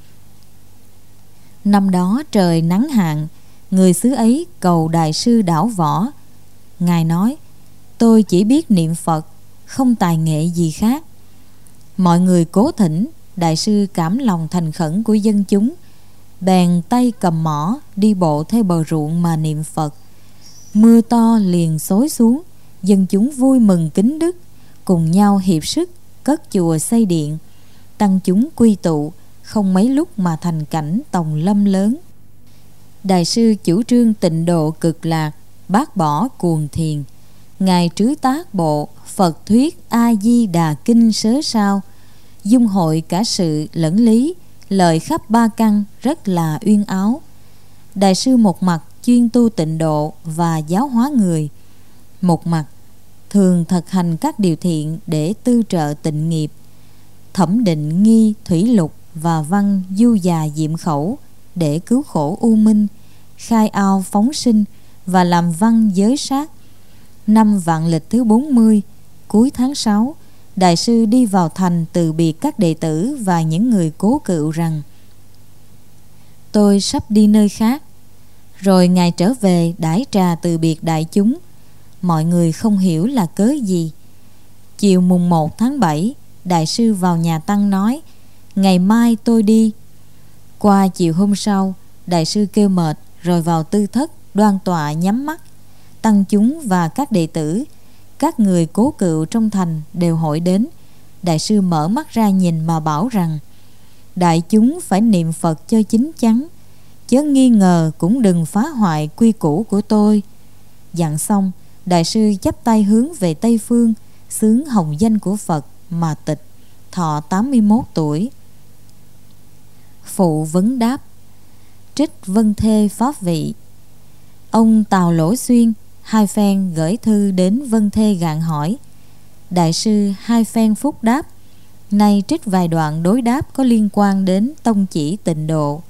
Năm đó trời nắng hạn, người xứ ấy cầu đại sư đảo võ. Ngài nói: tôi chỉ biết niệm Phật, không tài nghệ gì khác. Mọi người cố thỉnh, đại sư cảm lòng thành khẩn của dân chúng, bèn tay cầm mõ đi bộ theo bờ ruộng mà niệm Phật. Mưa to liền xối xuống, dân chúng vui mừng kính đức, cùng nhau hiệp sức cất chùa xây điện. Tăng chúng quy tụ, không mấy lúc mà thành cảnh tòng lâm lớn. Đại sư chủ trương tịnh độ cực lạc, bác bỏ cuồng thiền. Ngài trứ tác bộ Phật thuyết A Di Đà Kinh sớ sao, dung hội cả sự lẫn lý, lời khắp ba căn rất là uyên áo. Đại sư một mặt chuyên tu tịnh độ và giáo hóa người, một mặt thường thực hành các điều thiện để tư trợ tịnh nghiệp. Thẩm định nghi thủy lục và văn du già diệm khẩu để cứu khổ u minh, khai ao phóng sinh và làm văn giới sát. Năm vạn lịch thứ 40, cuối tháng 6, đại sư đi vào thành từ biệt các đệ tử và những người cố cựu rằng: tôi sắp đi nơi khác. Rồi Ngài trở về đãi trà từ biệt đại chúng. Mọi người không hiểu là cớ gì. Chiều mùng 1 tháng 7, đại sư vào nhà tăng nói: ngày mai tôi đi. Qua chiều hôm sau, đại sư kêu mệt rồi vào tư thất đoan tọa nhắm mắt. Tăng chúng và các đệ tử, các người cố cựu trong thành đều hội đến. Đại sư mở mắt ra nhìn mà bảo rằng: đại chúng phải niệm Phật cho chín chắn, chớ nghi ngờ cũng đừng phá hoại quy củ của tôi. Dặn xong, đại sư chắp tay hướng về Tây Phương, xướng hồng danh của Phật mà tịch, thọ 81 tuổi. Phụ vấn đáp. Trích Vân Thê Pháp Vị. Ông Tào Lỗ Xuyên hai phen gửi thư đến Vân Thê gạn hỏi. Đại sư hai phen phúc đáp. Nay trích vài đoạn đối đáp có liên quan đến tông chỉ tịnh độ.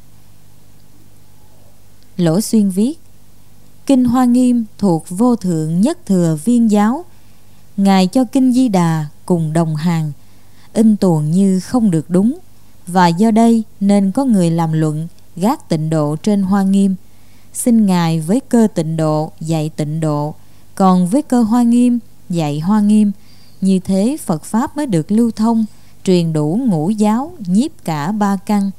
Lỗ Xuyên viết: Kinh Hoa Nghiêm thuộc vô thượng nhất thừa viên giáo. Ngài cho Kinh Di Đà cùng đồng hàng, in tuồng như không được đúng. Và do đây nên có người làm luận gác tịnh độ trên Hoa Nghiêm. Xin Ngài với cơ tịnh độ dạy tịnh độ, còn với cơ Hoa Nghiêm dạy Hoa Nghiêm. Như thế Phật Pháp mới được lưu thông, truyền đủ ngũ giáo, nhiếp cả ba căn.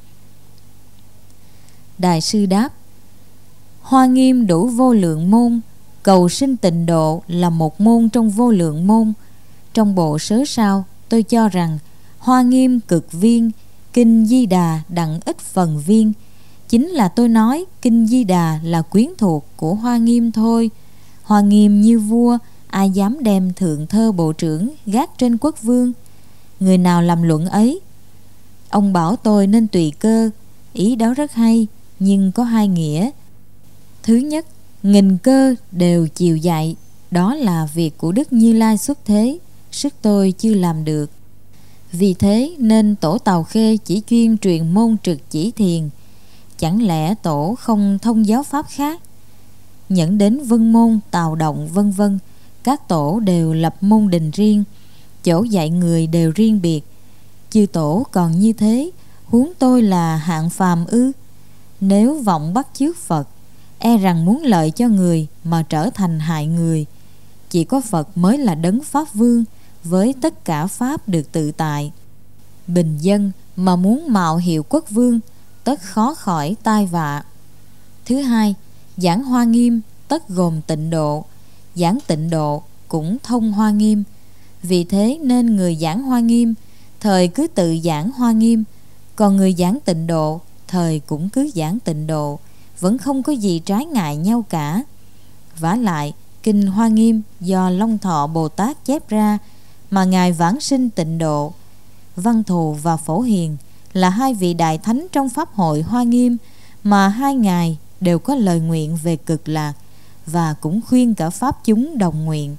Đại sư đáp: Hoa Nghiêm đủ vô lượng môn, cầu sinh tịnh độ là một môn trong vô lượng môn. Trong bộ sớ sao, tôi cho rằng Hoa Nghiêm cực viên, Kinh Di Đà đặng ít phần viên. Chính là tôi nói Kinh Di Đà là quyến thuộc của Hoa Nghiêm thôi. Hoa Nghiêm như vua, ai dám đem thượng thơ bộ trưởng gác trên quốc vương? Người nào làm luận ấy? Ông bảo tôi nên tùy cơ, ý đó rất hay, nhưng có hai nghĩa. Thứ nhất, nghìn cơ đều chiều dạy, đó là việc của Đức Như Lai xuất thế, sức tôi chưa làm được. Vì thế nên tổ Tào Khê chỉ chuyên truyền môn trực chỉ thiền. Chẳng lẽ tổ không thông giáo pháp khác? Nhẫn đến Vân Môn, Tào Động vân vân, các tổ đều lập môn đình riêng, chỗ dạy người đều riêng biệt. Chư tổ còn như thế, huống tôi là hạng phàm ư? Nếu vọng bắt chước Phật, e rằng muốn lợi cho người mà trở thành hại người. Chỉ có Phật mới là đấng Pháp Vương, với tất cả Pháp được tự tại. Bình dân mà muốn mạo hiệu quốc vương, tất khó khỏi tai vạ. Thứ hai, giảng Hoa Nghiêm tất gồm Tịnh Độ, giảng Tịnh Độ cũng thông Hoa Nghiêm. Vì thế nên người giảng Hoa Nghiêm thời cứ tự giảng Hoa Nghiêm, còn người giảng Tịnh Độ thời cũng cứ giảng Tịnh Độ, vẫn không có gì trái ngại nhau cả. Vả lại, kinh Hoa Nghiêm do Long Thọ Bồ Tát chép ra, mà ngài vãng sinh Tịnh Độ. Văn Thù và Phổ Hiền là hai vị đại thánh trong pháp hội Hoa Nghiêm, mà hai ngài đều có lời nguyện về cực lạc, và cũng khuyên cả pháp chúng đồng nguyện.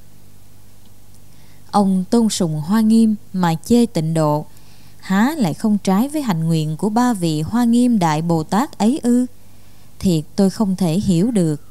Ông tôn sùng Hoa Nghiêm mà chê Tịnh Độ, há lại không trái với hạnh nguyện của ba vị Hoa Nghiêm Đại Bồ Tát ấy ư? Thiệt tôi không thể hiểu được.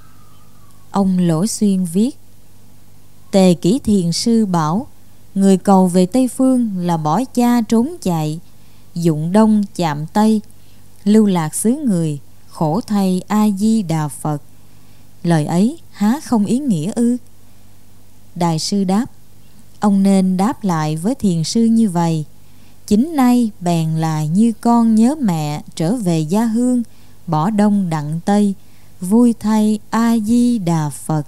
Ông Lỗ Xuyên viết: Tề Kỷ Thiền Sư bảo, người cầu về Tây Phương là bỏ cha trốn chạy, dụng Đông chạm Tây, lưu lạc xứ người, khổ thay A Di Đà Phật. Lời ấy há không ý nghĩa ư? Đại sư đáp: ông nên đáp lại với thiền sư như vậy: chính nay bèn là như con nhớ mẹ trở về gia hương, bỏ Đông đặng Tây, vui thay A Di Đà Phật.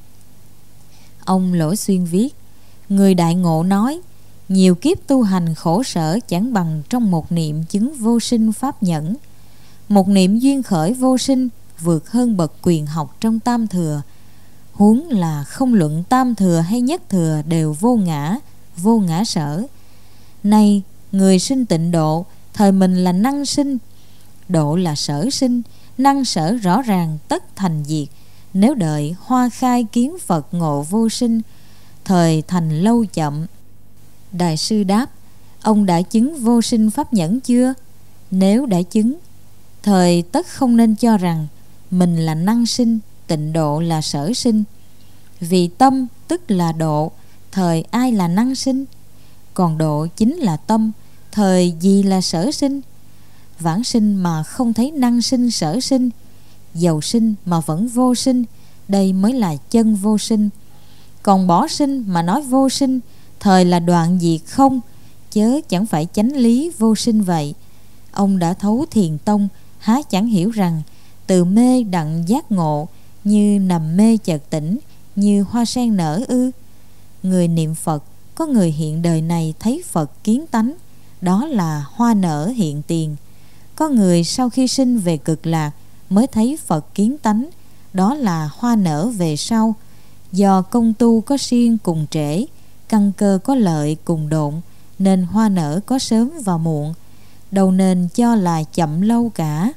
Ông Lỗ Xuyên viết: người đại ngộ nói, nhiều kiếp tu hành khổ sở chẳng bằng trong một niệm chứng vô sinh pháp nhẫn. Một niệm duyên khởi vô sinh vượt hơn bậc quyền học trong tam thừa. Huống là không luận tam thừa hay nhất thừa đều vô ngã sở. Nay người sinh Tịnh Độ, thời mình là năng sinh. Độ là sở sinh, năng sở rõ ràng tất thành diệt. Nếu đợi hoa khai kiến Phật ngộ vô sinh, thời thành lâu chậm. Đại sư đáp: ông đã chứng vô sinh pháp nhẫn chưa? Nếu đã chứng, thời tất không nên cho rằng mình là năng sinh, Tịnh Độ là sở sinh. Vì tâm tức là độ, thời ai là năng sinh? Còn độ chính là tâm, thời gì là sở sinh? Vãng sinh mà không thấy năng sinh sở sinh, giàu sinh mà vẫn vô sinh, đây mới là chân vô sinh. Còn bỏ sinh mà nói vô sinh, thời là đoạn diệt không, chớ chẳng phải chánh lý vô sinh vậy. Ông đã thấu thiền tông, há chẳng hiểu rằng từ mê đặng giác ngộ, như nằm mê chợt tỉnh, như hoa sen nở ư? Người niệm Phật, có người hiện đời này thấy Phật kiến tánh, đó là hoa nở hiện tiền. Có người sau khi sinh về cực lạc mới thấy Phật kiến tánh, đó là hoa nở về sau. Do công tu có siêng cùng trễ, căn cơ có lợi cùng độn, nên hoa nở có sớm và muộn, đâu nên cho là chậm lâu cả.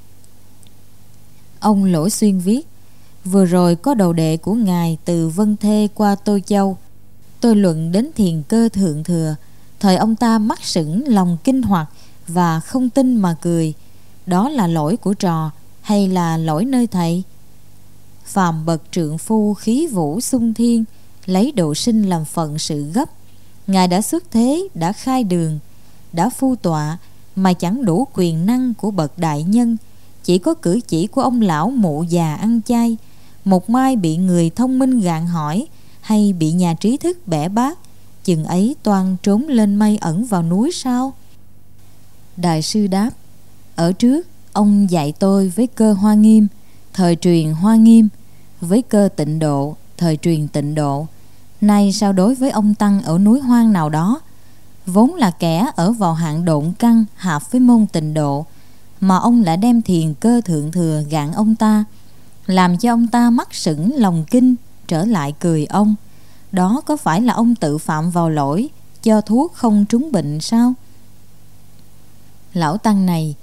Ông Lỗ Xuyên viết: vừa rồi có đầu đệ của ngài từ Vân Thê qua Tô Châu, tôi luận đến thiền cơ thượng thừa. Thời ông ta mắt sững, lòng kinh hoặc và không tin mà cười. Đó là lỗi của trò hay là lỗi nơi thầy? Phàm bậc trượng phu khí vũ xung thiên, lấy độ sinh làm phận sự gấp. Ngài đã xuất thế, đã khai đường, đã phu tọa, mà chẳng đủ quyền năng của bậc đại nhân. Chỉ có cử chỉ của ông lão mụ già ăn chay, một mai bị người thông minh gạn hỏi, hay bị nhà trí thức bẻ bác, chừng ấy toan trốn lên mây ẩn vào núi sao? Đại sư đáp: ở trước ông dạy tôi với cơ Hoa Nghiêm, thời truyền Hoa Nghiêm, với cơ Tịnh Độ, thời truyền Tịnh Độ. Nay sao đối với ông tăng ở núi hoang nào đó, vốn là kẻ ở vào hạng độn căn hợp với môn Tịnh Độ, mà ông lại đem thiền cơ thượng thừa gạn ông ta, làm cho ông ta mắt sững lòng kinh, trở lại cười ông. Đó có phải là ông tự phạm vào lỗi, cho thuốc không trúng bệnh sao? Lão tăng này,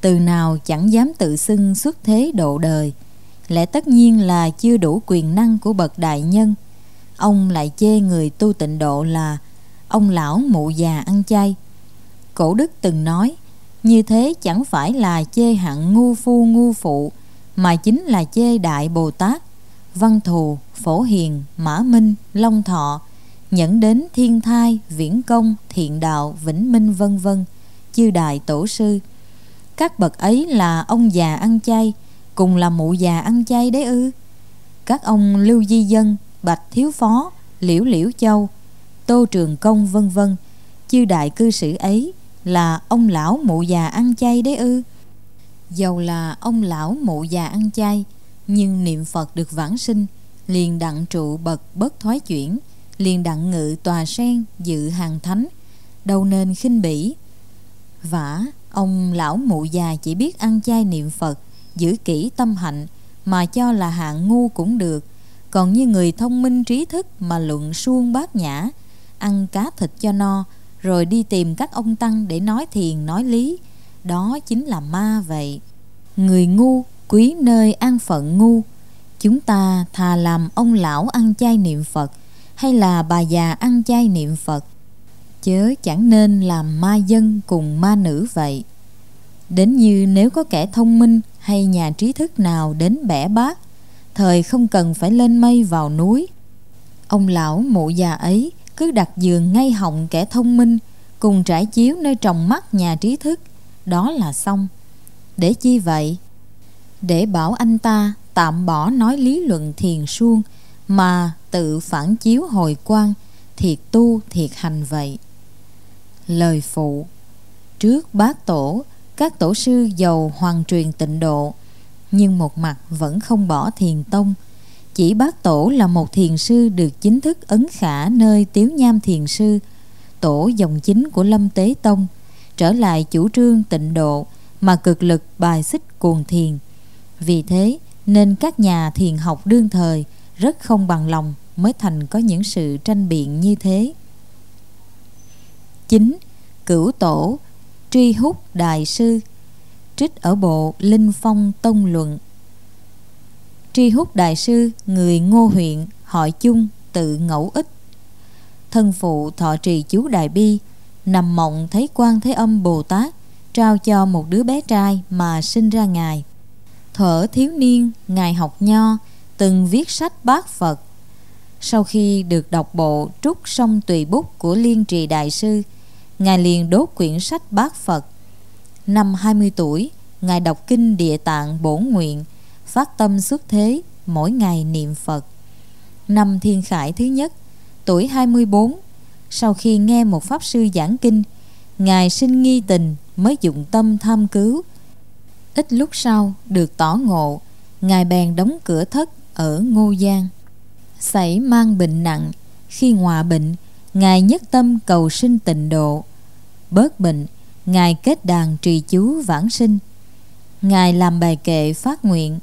từ nào chẳng dám tự xưng xuất thế độ đời. Lẽ tất nhiên là chưa đủ quyền năng của bậc đại nhân. Ông lại chê người tu tịnh độ là ông lão mụ già ăn chay. Cổ đức từng nói, như thế chẳng phải là chê hạng ngu phu ngu phụ, mà chính là chê Đại Bồ Tát, Văn Thù, Phổ Hiền, Mã Minh, Long Thọ, nhẫn đến Thiên Thai, Viễn Công, Thiện Đạo, Vĩnh Minh vân vân, chư đại tổ sư. Các bậc ấy là ông già ăn chay, cùng là mụ già ăn chay đấy ư? Các ông Lưu Di Dân, Bạch Thiếu Phó, Liễu Liễu Châu, Tô Trường Công vân vân, chư đại cư sĩ ấy là ông lão mụ già ăn chay đấy ư? Dầu là ông lão mụ già ăn chay, nhưng niệm Phật được vãng sinh, liền đặng trụ bậc bất thoái chuyển, liền đặng ngự tòa sen dự hàng thánh, đâu nên khinh bỉ. Vả ông lão mụ già chỉ biết ăn chay niệm Phật, giữ kỹ tâm hạnh, mà cho là hạng ngu cũng được. Còn như người thông minh trí thức mà luận suông bát nhã, ăn cá thịt cho no, rồi đi tìm các ông tăng để nói thiền nói lý, đó chính là ma vậy. Người ngu quý nơi an phận ngu. Chúng ta thà làm ông lão ăn chay niệm Phật, hay là bà già ăn chay niệm Phật, chớ chẳng nên làm ma dân cùng ma nữ vậy. Đến như nếu có kẻ thông minh hay nhà trí thức nào đến bẻ bát, thời không cần phải lên mây vào núi, ông lão mụ già ấy cứ đặt giường ngay họng kẻ thông minh, cùng trải chiếu nơi tròng mắt nhà trí thức, đó là xong. Để chi vậy? Để bảo anh ta tạm bỏ nói lý luận thiền suông, mà tự phản chiếu hồi quang, thiệt tu thiệt hành vậy. Lời phụ: trước bát tổ, các tổ sư dầu hoàn truyền tịnh độ, nhưng một mặt vẫn không bỏ thiền tông. Chỉ bát tổ là một thiền sư được chính thức ấn khả nơi Tiếu Nham thiền sư, tổ dòng chính của Lâm Tế Tông, trở lại chủ trương tịnh độ mà cực lực bài xích cuồng thiền. Vì thế nên các nhà thiền học đương thời rất không bằng lòng, mới thành có những sự tranh biện như thế. 9. Cửu tổ Tri Húc Đại Sư. Trích ở bộ Linh Phong Tông Luận. Tri Húc Đại Sư, người Ngô huyện, họ Chung, tự Ngẫu Ích. Thân phụ thọ trì chú Đại Bi, nằm mộng thấy Quan Thế Âm Bồ Tát trao cho một đứa bé trai mà sinh ra Ngài. Thuở thiếu niên, Ngài học nho, từng viết sách bát Phật. Sau khi được đọc bộ Trúc Sông Tùy Bút của Liên Trì Đại Sư, Ngài liền đốt quyển sách bát Phật. Năm 20 tuổi, Ngài đọc kinh Địa Tạng Bổn Nguyện, phát tâm xuất thế, mỗi ngày niệm Phật. Năm Thiên Khải thứ nhất, tuổi 24, sau khi nghe một pháp sư giảng kinh, Ngài sinh nghi tình, mới dụng tâm tham cứu. Ít lúc sau được tỏ ngộ, Ngài bèn đóng cửa thất ở Ngô Giang. Sảy mang bệnh nặng, khi ngọa bệnh, Ngài nhất tâm cầu sinh tịnh độ. Bớt bệnh, Ngài kết đàn trì chú vãng sinh. Ngài làm bài kệ phát nguyện: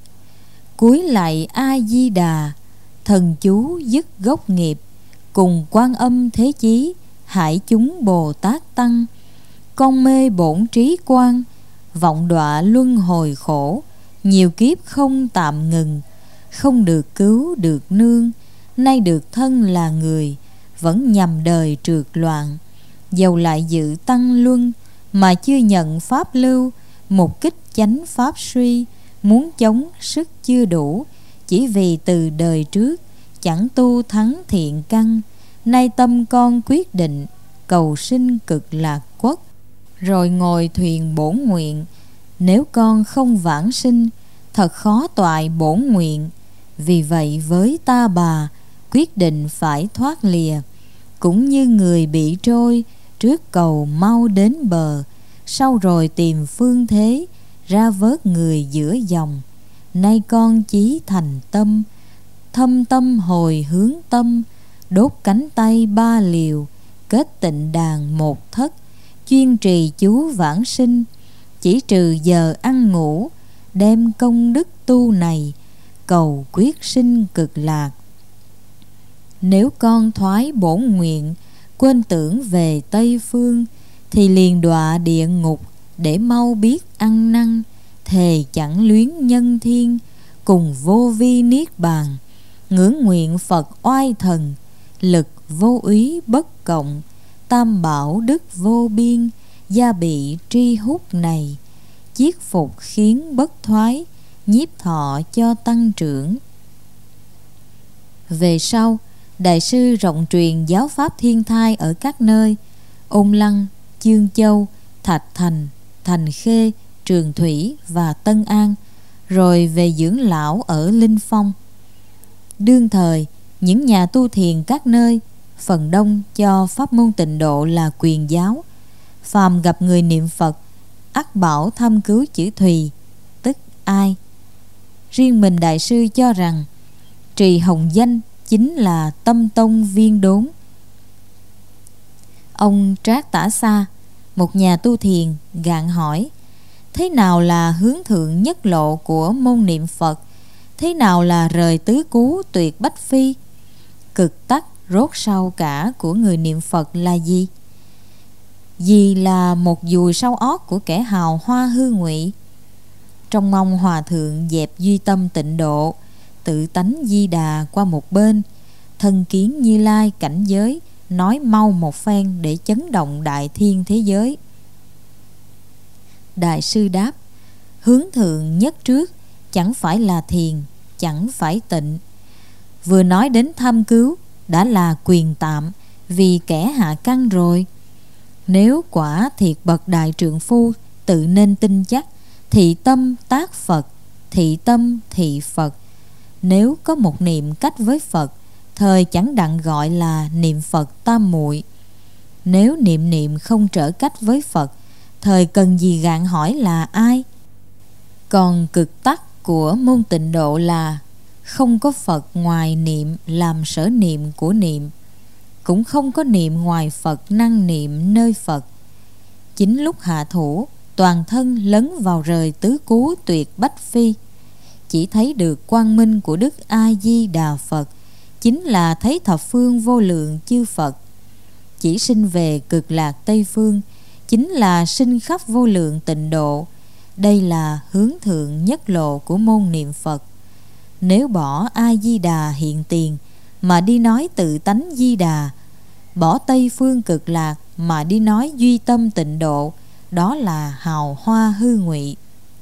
cúi lạy A Di Đà, thần chú dứt gốc nghiệp, cùng Quan Âm Thế Chí, hải chúng Bồ Tát tăng. Con mê bổn trí quang, vọng đọa luân hồi khổ, nhiều kiếp không tạm ngừng. Không được cứu được nương, nay được thân là người, vẫn nhằm đời trượt loạn. Dầu lại dự tăng luân, mà chưa nhận pháp lưu. Một kích chánh pháp suy, muốn chống sức chưa đủ. Chỉ vì từ đời trước, chẳng tu thắng thiện căn. Nay tâm con quyết định, cầu sinh cực lạc quốc. Rồi ngồi thuyền bổn nguyện, nếu con không vãng sinh, thật khó toại bổn nguyện. Vì vậy với ta bà, quyết định phải thoát lìa. Cũng như người bị trôi, trước cầu mau đến bờ, sau rồi tìm phương thế, ra vớt người giữa dòng. Nay con chí thành tâm, thâm tâm hồi hướng tâm, đốt cánh tay ba liều, kết tịnh đàn một thất, chuyên trì chú vãng sinh. Chỉ trừ giờ ăn ngủ, đem công đức tu này, cầu quyết sinh cực lạc. Nếu con thoái bổn nguyện, quên tưởng về Tây Phương, thì liền đọa địa ngục, để mau biết ăn năn, thề chẳng luyến nhân thiên, cùng vô vi niết bàn. Ngưỡng nguyện Phật oai thần, lực vô úy bất cộng, tam bảo đức vô biên, gia bị tri hút này. Chiết phục khiến bất thoái, nhiếp thọ cho tăng trưởng. Về sau, Đại sư rộng truyền giáo pháp thiên thai ở các nơi Ôn Lăng, Chương Châu, Thạch Thành, Thành Khê, Trường Thủy và Tân An, rồi về dưỡng lão ở Linh Phong. Đương thời, những nhà tu thiền các nơi phần đông cho pháp môn tịnh độ là quyền giáo. Phàm gặp người niệm Phật, ắt bảo thăm cứu chữ Thùy, tức ai. Riêng mình Đại sư cho rằng trì hồng danh chính là tâm tông viên đốn. Ông Trác Tả Xa, một nhà tu thiền, gạn hỏi: thế nào là hướng thượng nhất lộ của môn niệm Phật? Thế nào là rời tứ cú tuyệt bách phi? Cực tắc rốt sau cả của người niệm Phật là gì? Gì là một dùi sau ót của kẻ hào hoa hư ngụy? Trong mong hòa thượng dẹp duy tâm tịnh độ, tự tánh Di Đà qua một bên, thân kiến Như Lai cảnh giới, nói mau một phen để chấn động đại thiên thế giới. Đại sư đáp: hướng thượng nhất trước chẳng phải là thiền, chẳng phải tịnh. Vừa nói đến thăm cứu đã là quyền tạm, vì kẻ hạ căn rồi. Nếu quả thiệt bậc đại trượng phu, tự nên tin chắc, thị tâm tác Phật, thị tâm thị Phật. Nếu có một niệm cách với Phật, thời chẳng đặng gọi là niệm Phật tam muội. Nếu niệm niệm không trở cách với Phật, thời cần gì gạn hỏi là ai? Còn cực tắc của môn tịnh độ là không có Phật ngoài niệm làm sở niệm của niệm, cũng không có niệm ngoài Phật năng niệm nơi Phật. Chính lúc hạ thủ, toàn thân lấn vào rời tứ cú tuyệt bách phi, chỉ thấy được quang minh của Đức A Di Đà Phật, chính là thấy thập phương vô lượng chư Phật. Chỉ sinh về cực lạc Tây Phương, chính là sinh khắp vô lượng tịnh độ. Đây là hướng thượng nhất lộ của môn niệm Phật. Nếu bỏ A Di Đà hiện tiền mà đi nói tự tánh Di Đà, bỏ Tây Phương cực lạc mà đi nói duy tâm tịnh độ, đó là hào hoa hư ngụy.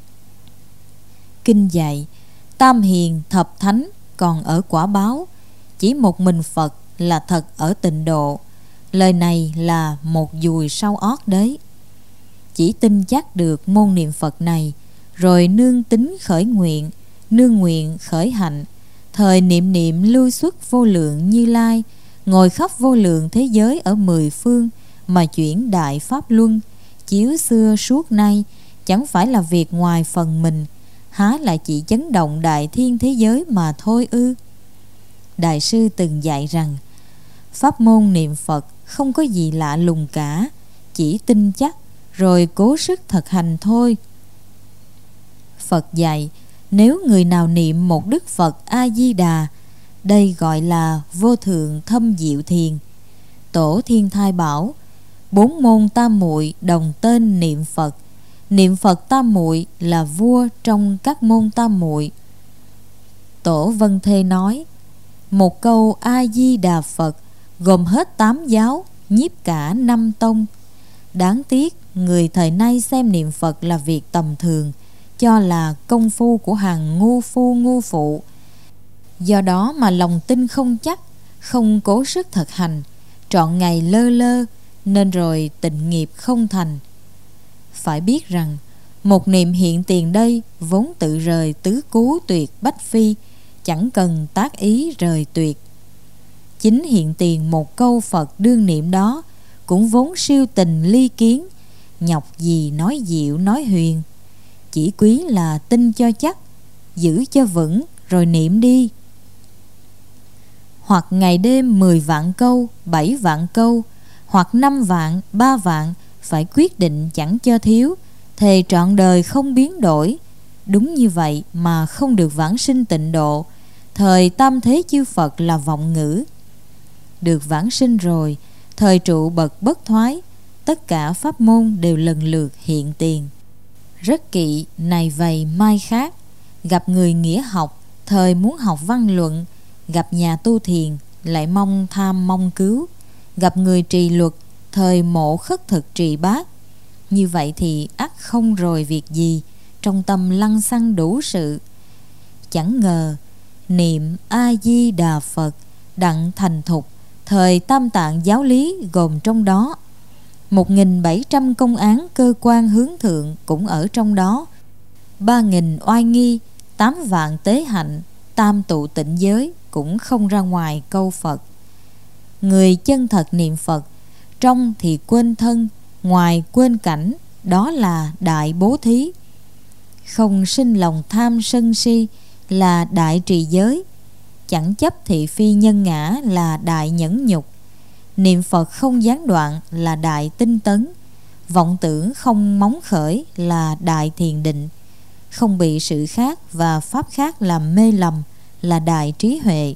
Kinh dạy tam hiền thập thánh còn ở quả báo, chỉ một mình Phật là thật ở tịnh độ. Lời này là một dùi sau ót đấy. Chỉ tin chắc được môn niệm Phật này, rồi nương tính khởi nguyện, nương nguyện khởi hạnh, thời niệm niệm lưu xuất vô lượng Như Lai, ngồi khắp vô lượng thế giới ở mười phương mà chuyển đại pháp luân, chiếu xưa suốt nay, chẳng phải là việc ngoài phần mình, há lại chỉ chấn động đại thiên thế giới mà thôi ư? Đại sư từng dạy rằng pháp môn niệm Phật không có gì lạ lùng cả, chỉ tin chắc rồi cố sức thực hành thôi. Phật dạy nếu người nào niệm một Đức Phật A Di Đà, đây gọi là vô thượng thâm diệu thiền. Tổ Thiên Thai bảo 4 môn tam muội đồng tên niệm Phật. Niệm Phật tam muội là vua trong các môn tam muội. Tổ Vân Thê nói một câu A Di Đà Phật gồm hết 8 giáo, nhiếp cả 5 tông. Đáng tiếc người thời nay xem niệm Phật là việc tầm thường, cho là công phu của hàng ngu phu ngu phụ. Do đó mà lòng tin không chắc, không cố sức thực hành, trọn ngày lơ lơ, nên rồi tịnh nghiệp không thành. Phải biết rằng một niệm hiện tiền đây vốn tự rời tứ cú tuyệt bách phi, chẳng cần tác ý rời tuyệt. Chính hiện tiền một câu Phật đương niệm đó cũng vốn siêu tình ly kiến, nhọc gì nói diệu nói huyền. Chỉ quý là tin cho chắc, giữ cho vững rồi niệm đi. Hoặc ngày đêm 10 vạn câu, 7 vạn câu, hoặc 5 vạn, 3 vạn, phải quyết định chẳng cho thiếu, thề trọn đời không biến đổi. Đúng như vậy mà không được vãng sinh tịnh độ, thời tam thế chư Phật là vọng ngữ. Được vãng sinh rồi, thời trụ bậc bất thoái, tất cả pháp môn đều lần lượt hiện tiền. Rất kỵ này vầy mai khác, gặp người nghĩa học, thời muốn học văn luận, gặp nhà tu thiền, lại mong tham mong cứu, gặp người trì luật, thời mộ khất thực trì bát. Như vậy thì ắt không rồi việc gì, trong tâm lăng xăng đủ sự. Chẳng ngờ niệm A Di Đà Phật đặng thành thục, thời tam tạng giáo lý gồm trong đó. 1.700 công án cơ quan hướng thượng cũng ở trong đó. 3.000 oai nghi, 8 vạn tế hạnh, tam tụ tịnh giới cũng không ra ngoài câu Phật. Người chân thật niệm Phật, trong thì quên thân, ngoài quên cảnh, đó là đại bố thí. Không sinh lòng tham sân si là đại trì giới. Chẳng chấp thị phi nhân ngã là đại nhẫn nhục. Niệm Phật không gián đoạn là đại tinh tấn. Vọng tưởng không móng khởi là đại thiền định. Không bị sự khác và pháp khác làm mê lầm là đại trí huệ.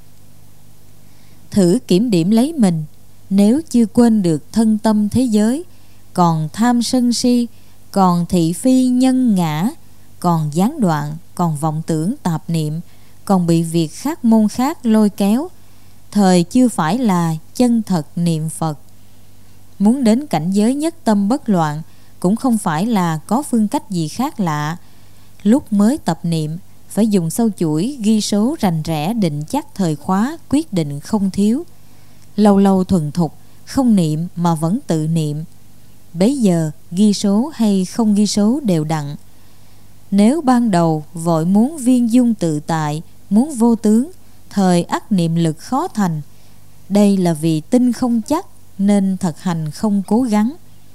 Thử kiểm điểm lấy mình, nếu chưa quên được thân tâm thế giới, còn tham sân si, còn thị phi nhân ngã, còn gián đoạn, còn vọng tưởng tạp niệm, còn bị việc khác môn khác lôi kéo, thời chưa phải là chân thật niệm Phật. Muốn đến cảnh giới nhất tâm bất loạn cũng không phải là có phương cách gì khác lạ. Lúc mới tập niệm phải dùng sâu chuỗi ghi số rành rẽ định chắc thời khóa, quyết định không thiếu. Lâu lâu thuần thục, không niệm mà vẫn tự niệm. Bấy giờ ghi số hay không ghi số đều đặn. Nếu ban đầu vội muốn viên dung tự tại, muốn vô tướng, thời ắt niệm lực khó thành. Đây là vì tin không chắc nên thực hành không cố gắng.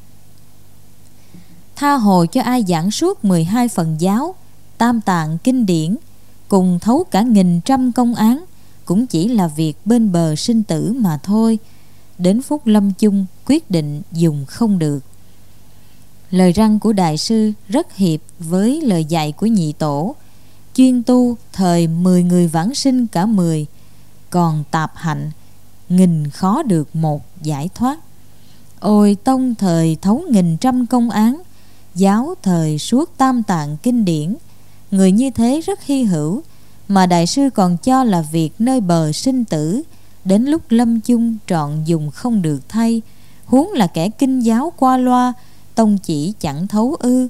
Tha hồ cho ai giảng suốt 12 phần giáo, tam tạng kinh điển, cùng thấu cả 1.000 công án, cũng chỉ là việc bên bờ sinh tử mà thôi. Đến phút lâm chung quyết định dùng không được. Lời răn của Đại sư rất hiệp với lời dạy của Nhị Tổ. Chuyên tu thời 10 người vãng sinh cả 10, còn tạp hạnh 1.000 khó được 1 giải thoát. Ôi tông thời thấu 1.000 công án, giáo thời suốt tam tạng kinh điển. Người như thế rất hy hữu, mà Đại sư còn cho là việc nơi bờ sinh tử, đến lúc lâm chung trọn dùng không được thay. Huống là kẻ kinh giáo qua loa, tông chỉ chẳng thấu ư?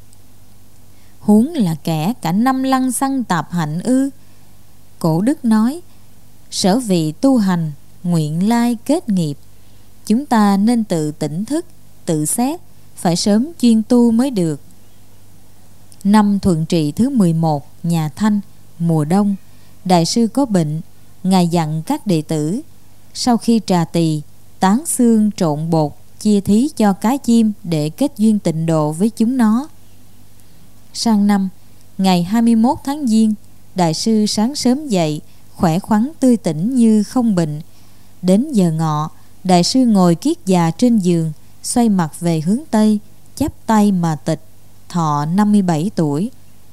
Huống là kẻ cả 5 lăng xăng tạp hạnh ư? Cổ đức nói, sở vị tu hành, nguyện lai kết nghiệp. Chúng ta nên tự tỉnh thức, tự xét, phải sớm chuyên tu mới được. Năm Thuận Trị thứ 11, nhà Thanh, mùa đông, Đại sư có bệnh. Ngài dặn các đệ tử, sau khi trà tỳ, tán xương trộn bột, chia thí cho cá chim để kết duyên tịnh độ với chúng nó. Sang năm, ngày 21 tháng Giêng, Đại sư sáng sớm dậy, khỏe khoắn tươi tỉnh như không bệnh. Đến giờ ngọ, Đại sư ngồi kiết già trên giường, xoay mặt về hướng Tây, chắp tay mà tịch, thọ 57 tuổi.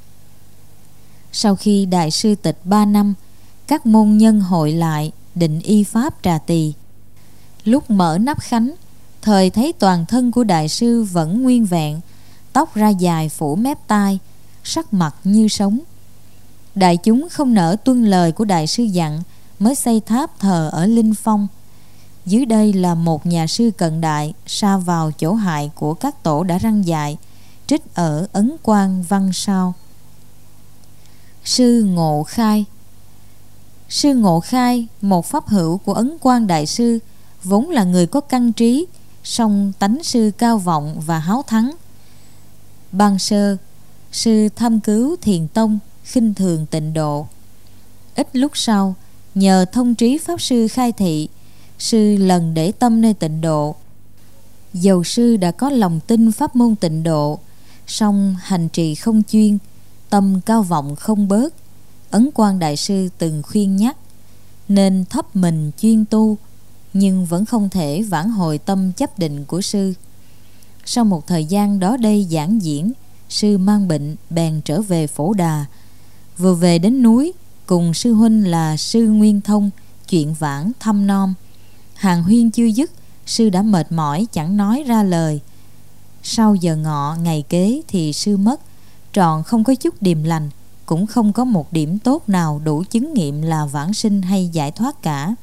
Sau khi Đại sư tịch 3 năm, các môn nhân hội lại định y pháp trà tỳ. Lúc mở nắp khánh, thời thấy toàn thân của Đại sư vẫn nguyên vẹn, tóc ra dài phủ mép tai, sắc mặt như sống. Đại chúng không nỡ tuân lời của Đại sư dặn, mới xây tháp thờ ở Linh Phong. Dưới đây là một nhà sư cận đại sa vào chỗ hại của các tổ đã răng dạy, trích ở Ấn Quang văn sau. Sư Ngộ Khai. Sư Ngộ Khai, một pháp hữu của Ấn Quang Đại sư, vốn là người có căn trí, song tánh sư cao vọng và háo thắng. Ban sơ, sư thâm cứu thiền tông, khinh thường tịnh độ. Ít lúc sau, nhờ thông trí pháp sư khai thị, sư lần để tâm nơi tịnh độ. Dầu sư đã có lòng tin pháp môn tịnh độ, song hành trì không chuyên, tâm cao vọng không bớt. Ấn Quang Đại sư từng khuyên nhắc, nên thấp mình chuyên tu, nhưng vẫn không thể vãn hồi tâm chấp định của sư. Sau một thời gian đó đây giảng diễn, sư mang bệnh bèn trở về Phổ Đà. Vừa về đến núi, cùng sư huynh là sư Nguyên Thông chuyện vãn thăm nom. Hàng huyên chưa dứt, sư đã mệt mỏi chẳng nói ra lời. Sau giờ ngọ ngày kế thì sư mất, trọn không có chút điềm lành, cũng không có một điểm tốt nào đủ chứng nghiệm là vãng sinh hay giải thoát cả.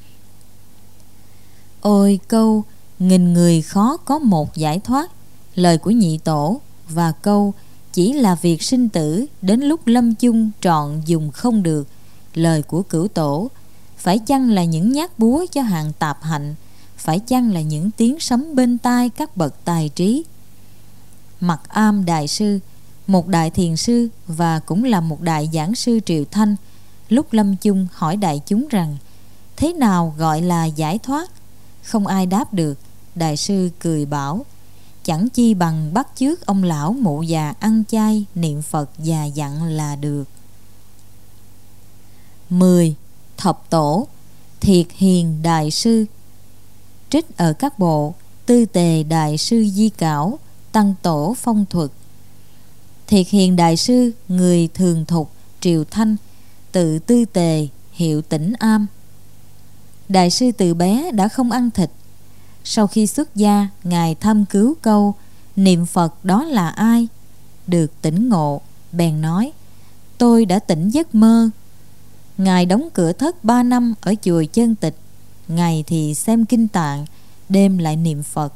Ôi câu nghìn người khó có một giải thoát, lời của nhị tổ, và câu chỉ là việc sinh tử đến lúc lâm chung trọn dùng không được, lời của cửu tổ, phải chăng là những nhát búa cho hàng tạp hạnh, phải chăng là những tiếng sấm bên tai các bậc tài trí. Mặc Am đại sư, một đại thiền sư và cũng là một đại giảng sư Triều Thanh, lúc lâm chung hỏi đại chúng rằng thế nào gọi là giải thoát? Không ai đáp được. Đại sư cười bảo, chẳng chi bằng bắt chước ông lão mụ già ăn chay niệm Phật già dặn là được. 10. Thập tổ Thiệt Hiền Đại Sư. Trích ở các bộ Tư Tề Đại Sư Di Cảo, Tăng Tổ Phong Thuật. Thiệt Hiền Đại Sư, người thường thục Triều Thanh, tự Tư Tề, hiệu Tĩnh Am. Đại sư từ bé đã không ăn thịt. Sau khi xuất gia, ngài thăm cứu câu niệm Phật đó là ai, được tỉnh ngộ, bèn nói: tôi đã tỉnh giấc mơ. Ngài đóng cửa thất 3 năm ở chùa Chân Tịch, ngày thì xem kinh tạng, đêm lại niệm Phật.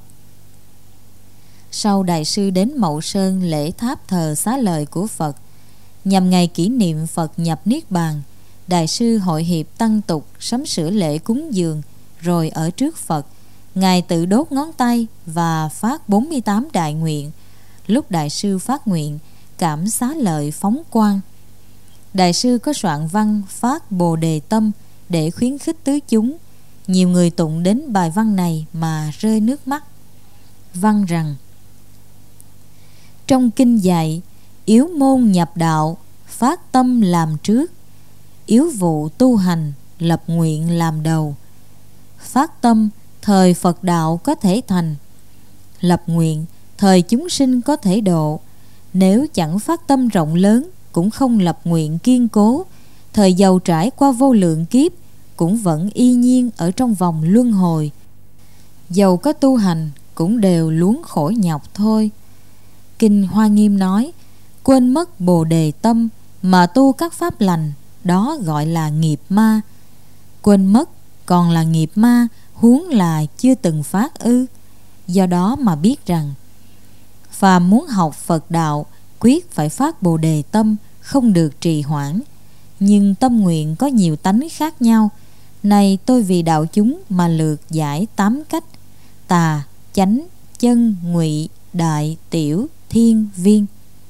Sau đại sư đến Mậu Sơn lễ tháp thờ xá lợi của Phật, nhằm ngày kỷ niệm Phật nhập Niết Bàn, đại sư hội hiệp tăng tục sắm sửa lễ cúng dường, rồi ở trước Phật, ngài tự đốt ngón tay và phát 48 đại nguyện. Lúc đại sư phát nguyện, cảm xá lợi phóng quang. Đại sư có soạn văn phát Bồ Đề Tâm để khuyến khích tứ chúng. Nhiều người tụng đến bài văn này mà rơi nước mắt. Văn rằng: trong kinh dạy, yếu môn nhập đạo, phát tâm làm trước, yếu vụ tu hành, lập nguyện làm đầu. Phát tâm, thời Phật đạo có thể thành, lập nguyện, thời chúng sinh có thể độ. Nếu chẳng phát tâm rộng lớn, cũng không lập nguyện kiên cố, thời giàu trải qua vô lượng kiếp, cũng vẫn y nhiên ở trong vòng luân hồi. Dầu có tu hành, cũng đều luống khổ nhọc thôi. Kinh Hoa Nghiêm nói: quên mất Bồ Đề Tâm mà tu các pháp lành, đó gọi là nghiệp ma. Quên mất còn là nghiệp ma, huống là chưa từng phát ư. Do đó mà biết rằng, phàm muốn học Phật đạo, quyết phải phát Bồ Đề Tâm, không được trì hoãn. Nhưng tâm nguyện có nhiều tánh khác nhau. Này tôi vì đạo chúng mà lược giải 8 cách: tà, chánh, chân, ngụy, đại, tiểu, thiên, viên.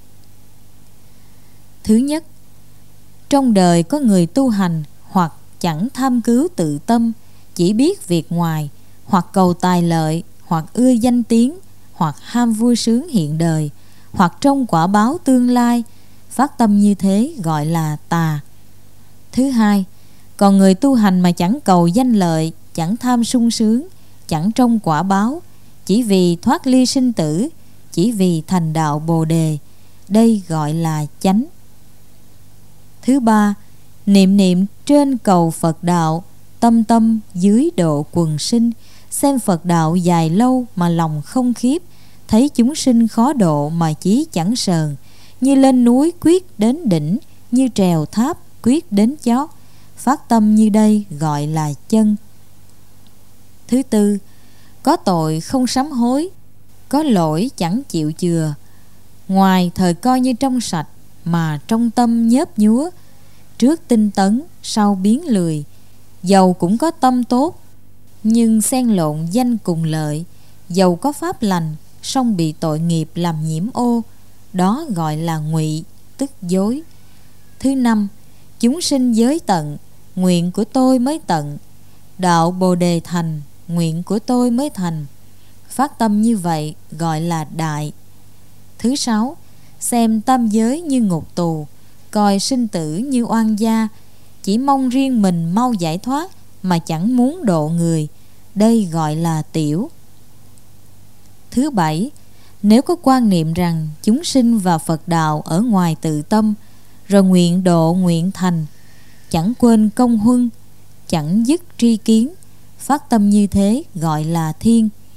Thứ nhất, trong đời có người tu hành hoặc chẳng tham cứu tự tâm, chỉ biết việc ngoài, hoặc cầu tài lợi, hoặc ưa danh tiếng, hoặc ham vui sướng hiện đời, hoặc trông quả báo tương lai. Phát tâm như thế gọi là tà. Thứ hai, còn người tu hành mà chẳng cầu danh lợi, chẳng tham sung sướng, chẳng trông quả báo, chỉ vì thoát ly sinh tử, chỉ vì thành đạo Bồ Đề, đây gọi là chánh. Thứ ba, niệm niệm trên cầu Phật đạo, tâm tâm dưới độ quần sinh, xem Phật đạo dài lâu mà lòng không khiếp, thấy chúng sinh khó độ mà chí chẳng sờn, như lên núi quyết đến đỉnh, như trèo tháp quyết đến chót. Phát tâm như đây gọi là chân. Thứ tư, có tội không sám hối, có lỗi chẳng chịu chừa, ngoài thời coi như trong sạch, mà trong tâm nhớp nhúa, trước tinh tấn, sau biến lười. Dầu cũng có tâm tốt, nhưng xen lộn danh cùng lợi. Dầu có pháp lành, song bị tội nghiệp làm nhiễm ô, đó gọi là ngụy, tức dối. Thứ năm, chúng sinh giới tận, nguyện của tôi mới tận, đạo Bồ Đề thành, nguyện của tôi mới thành. Phát tâm như vậy gọi là đại. Thứ sáu, xem tam giới như ngục tù, coi sinh tử như oan gia, chỉ mong riêng mình mau giải thoát mà chẳng muốn độ người, đây gọi là tiểu. Thứ bảy, nếu có quan niệm rằng chúng sinh và Phật đạo ở ngoài tự tâm, rồi nguyện độ nguyện thành, chẳng quên công huân, chẳng dứt tri kiến, phát tâm như thế gọi là thiên.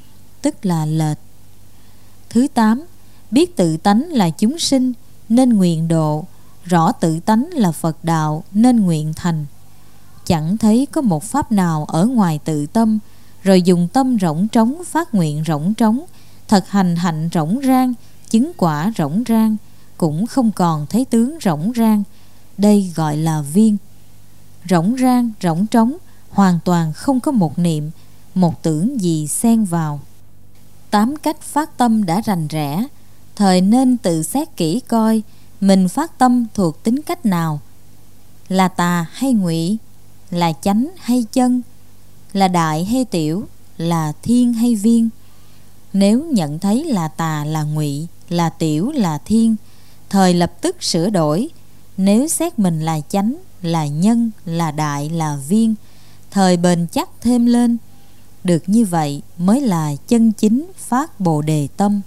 tức là lệch. Thứ 8, biết tự tánh là chúng sinh nên nguyện độ, rõ tự tánh là Phật đạo nên nguyện thành. Chẳng thấy có một pháp nào ở ngoài tự tâm, rồi dùng tâm rỗng trống phát nguyện rỗng trống, thật hành hạnh rỗng rang, chứng quả rỗng rang, cũng không còn thấy tướng rỗng rang. Đây gọi là viên. Rỗng rang, rỗng trống, hoàn toàn không có một niệm, một tưởng gì xen vào. 8 cách phát tâm đã rành rẽ, thời nên tự xét kỹ coi mình phát tâm thuộc tính cách nào, là tà hay ngụy, là chánh hay chân, là đại hay tiểu, là thiên hay viên. Nếu nhận thấy là tà là ngụy, là tiểu là thiên, thời lập tức sửa đổi. Nếu xét mình là chánh, là nhân, là đại, là viên, thời bền chắc thêm lên. Được như vậy mới là chân chính phát Bồ Đề tâm.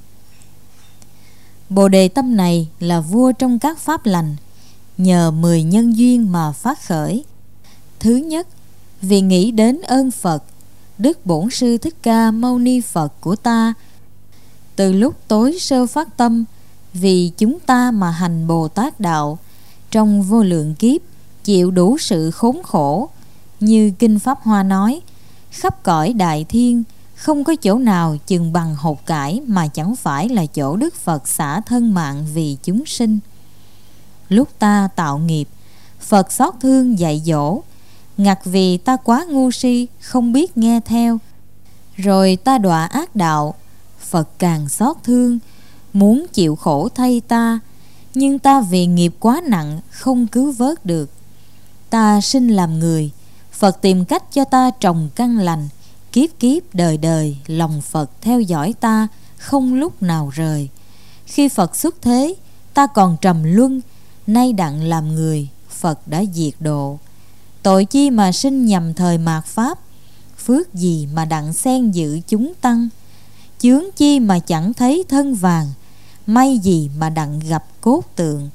Bồ Đề tâm này là vua trong các pháp lành, nhờ 10 nhân duyên mà phát khởi. Thứ nhất, vì nghĩ đến ơn Phật, Đức Bổn Sư Thích Ca Mâu Ni Phật của ta, từ lúc tối sơ phát tâm, vì chúng ta mà hành Bồ Tát đạo, trong vô lượng kiếp chịu đủ sự khốn khổ. Như Kinh Pháp Hoa nói, khắp cõi đại thiên không có chỗ nào chừng bằng hột cải mà chẳng phải là chỗ Đức Phật xả thân mạng vì chúng sinh. Lúc ta tạo nghiệp, Phật xót thương dạy dỗ, ngặt vì ta quá ngu si không biết nghe theo. Rồi ta đọa ác đạo, Phật càng xót thương, muốn chịu khổ thay ta, nhưng ta vì nghiệp quá nặng không cứu vớt được. Ta sinh làm người, Phật tìm cách cho ta trồng căn lành, kiếp kiếp đời đời lòng Phật theo dõi ta không lúc nào rời. Khi Phật xuất thế, ta còn trầm luân, nay đặng làm người, Phật đã diệt độ. Tội chi mà sinh nhầm thời mạt pháp, phước gì mà đặng xen dự chúng tăng. Chướng chi mà chẳng thấy thân vàng, may gì mà đặng gặp cốt tượng.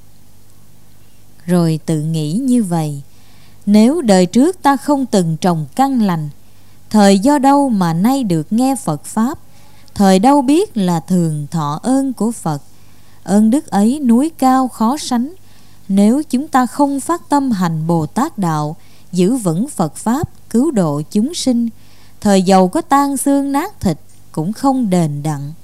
Rồi tự nghĩ như vậy, nếu đời trước ta không từng trồng căn lành, thời do đâu mà nay được nghe Phật Pháp, thời đâu biết là thường thọ ơn của Phật. Ơn đức ấy núi cao khó sánh. Nếu chúng ta không phát tâm hành Bồ Tát đạo, giữ vững Phật Pháp, cứu độ chúng sinh, thời giàu có tan xương nát thịt cũng không đền đặng.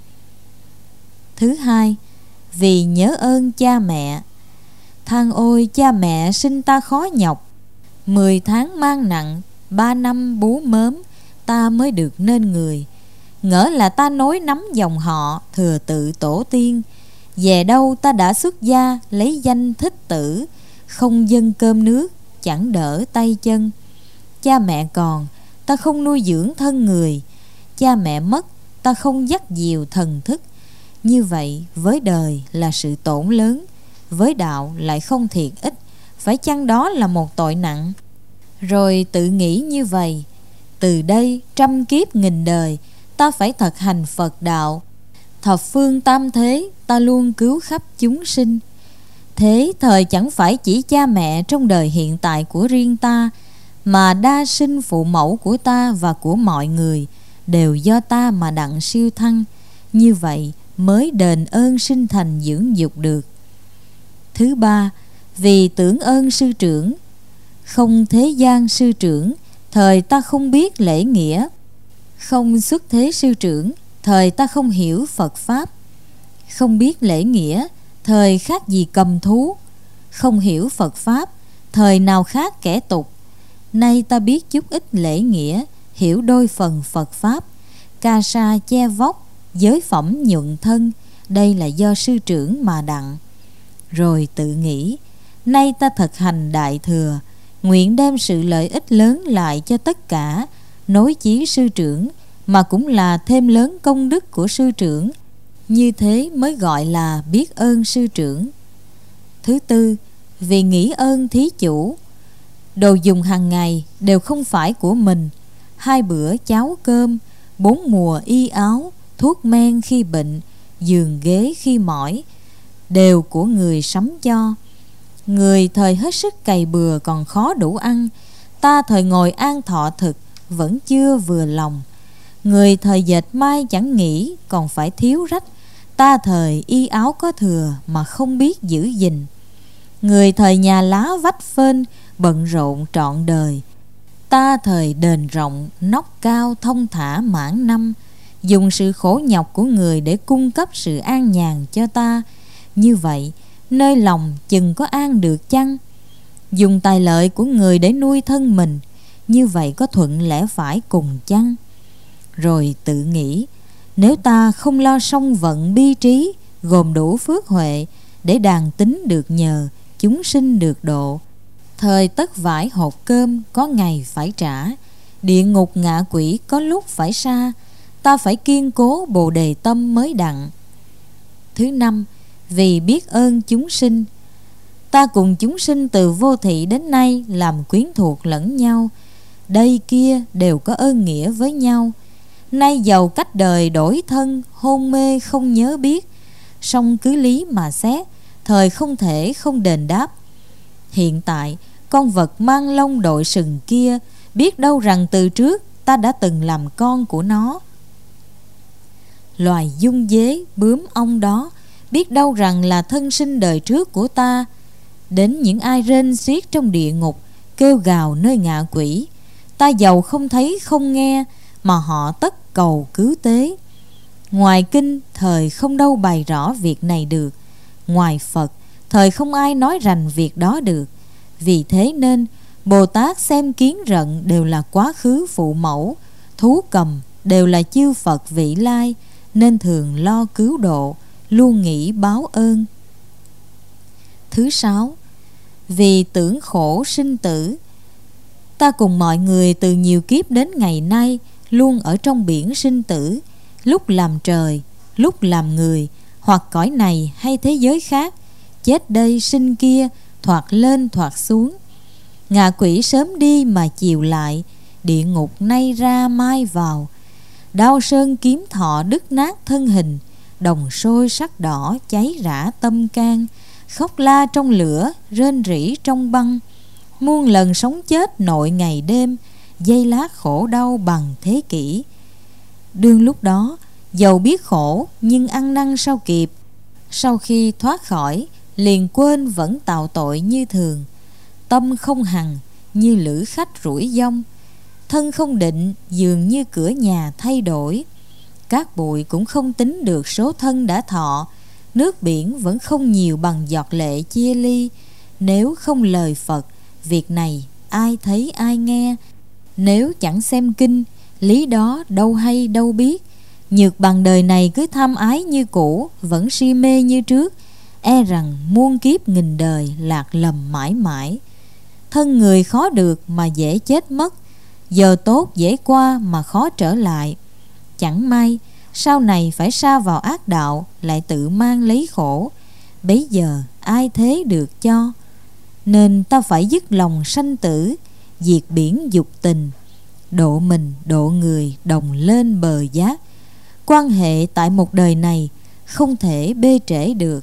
Thứ hai, vì nhớ ơn cha mẹ. Than ôi cha mẹ sinh ta khó nhọc, 10 tháng mang nặng, 3 năm bú mớm, ta mới được nên người. Ngỡ là ta nối nắm dòng họ, thừa tự tổ tiên. Về đâu ta đã xuất gia, lấy danh Thích Tử, không dâng cơm nước, chẳng đỡ tay chân. Cha mẹ còn, ta không nuôi dưỡng thân người. Cha mẹ mất, ta không dắt dìu thần thức. Như vậy với đời là sự tổn lớn, với đạo lại không thiệt ích. Phải chăng đó là một tội nặng? Rồi tự nghĩ như vậy, từ đây 100 kiếp nghìn đời, ta phải thực hành Phật đạo. Thập phương tam thế, ta luôn cứu khắp chúng sinh. Thế thời chẳng phải chỉ cha mẹ trong đời hiện tại của riêng ta, mà đa sinh phụ mẫu của ta và của mọi người đều do ta mà đặng siêu thăng. Như vậy mới đền ơn sinh thành dưỡng dục được. Thứ ba, vì tưởng ơn sư trưởng. Không thế gian sư trưởng, thời ta không biết lễ nghĩa. Không xuất thế sư trưởng, thời ta không hiểu Phật Pháp. Không biết lễ nghĩa, thời khác gì cầm thú. Không hiểu Phật Pháp, thời nào khác kẻ tục. Nay ta biết chút ít lễ nghĩa, hiểu đôi phần Phật Pháp. Ca sa che vóc, giới phẩm nhuận thân, đây là do sư trưởng mà đặng. Rồi tự nghĩ, nay ta thực hành đại thừa, nguyện đem sự lợi ích lớn lại cho tất cả, nối chí sư trưởng, mà cũng là thêm lớn công đức của sư trưởng. Như thế mới gọi là biết ơn sư trưởng. Thứ tư, vì nghĩ ơn thí chủ. Đồ dùng hàng ngày đều không phải của mình. 2 bữa cháo cơm, 4 mùa y áo, thuốc men khi bệnh, giường ghế khi mỏi, đều của người sắm cho. Người thời hết sức cày bừa còn khó đủ ăn, ta thời ngồi an thọ thực vẫn chưa vừa lòng. Người thời dệt may chẳng nghĩ còn phải thiếu rách, ta thời y áo có thừa mà không biết giữ gìn. Người thời nhà lá vách phên bận rộn trọn đời, ta thời đền rộng nóc cao thông thả mãn năm. Dùng sự khổ nhọc của người để cung cấp sự an nhàn cho ta, như vậy nơi lòng chừng có an được chăng? Dùng tài lợi của người để nuôi thân mình, như vậy có thuận lẽ phải cùng chăng? Rồi tự nghĩ, nếu ta không lo song vận bi trí, gồm đủ phước huệ để đàn tính được nhờ, chúng sinh được độ, thời tất vải hột cơm có ngày phải trả, địa ngục ngạ quỷ có lúc phải xa, ta phải kiên cố bồ đề tâm mới đặng. Thứ năm, vì biết ơn chúng sinh. Ta cùng chúng sinh từ vô thị đến nay làm quyến thuộc lẫn nhau, đây kia đều có ơn nghĩa với nhau. Nay giàu cách đời đổi thân, hôn mê không nhớ biết, song cứ lý mà xét, thời không thể không đền đáp. Hiện tại con vật mang lông đội sừng kia, biết đâu rằng từ trước ta đã từng làm con của nó. Loài dung dế bướm ong đó, biết đâu rằng là thân sinh đời trước của ta. Đến những ai rên xiết trong địa ngục, kêu gào nơi ngạ quỷ, ta giàu không thấy không nghe, mà họ tất cầu cứu tế. Ngoài kinh thời không đâu bày rõ việc này được, ngoài Phật thời không ai nói rành việc đó được. Vì thế nên Bồ Tát xem kiến rận đều là quá khứ phụ mẫu, thú cầm đều là chư Phật vị lai, nên thường lo cứu độ, luôn nghĩ báo ơn. Thứ sáu, vì tưởng khổ sinh tử. Ta cùng mọi người từ nhiều kiếp đến ngày nay luôn ở trong biển sinh tử, lúc làm trời, lúc làm người, hoặc cõi này hay thế giới khác, chết đây sinh kia, thoạt lên thoạt xuống. Ngạ quỷ sớm đi mà chiều lại, địa ngục nay ra mai vào. Đao sơn kiếm thọ đứt nát thân hình, đồng sôi sắc đỏ cháy rã tâm can. Khóc la trong lửa, rên rỉ trong băng, muôn lần sống chết nội ngày đêm, giây lát khổ đau bằng thế kỷ. Đương lúc đó dầu biết khổ nhưng ăn năn sao kịp, sau khi thoát khỏi liền quên vẫn tạo tội như thường. Tâm không hằng như lữ khách rủi dông, thân không định dường như cửa nhà thay đổi. Cát bụi cũng không tính được số thân đã thọ, nước biển vẫn không nhiều bằng giọt lệ chia ly. Nếu không lời Phật, việc này ai thấy ai nghe. Nếu chẳng xem kinh, lý đó đâu hay đâu biết. Nhược bằng đời này cứ tham ái như cũ, vẫn si mê như trước, e rằng muôn kiếp nghìn đời lạc lầm mãi mãi. Thân người khó được mà dễ chết mất, giờ tốt dễ qua mà khó trở lại. Chẳng may sau này phải sa vào ác đạo, lại tự mang lấy khổ, bấy giờ ai thế được cho. Nên ta phải dứt lòng sanh tử, diệt biển dục tình, độ mình độ người đồng lên bờ giác. Quan hệ tại một đời này không thể bê trễ được.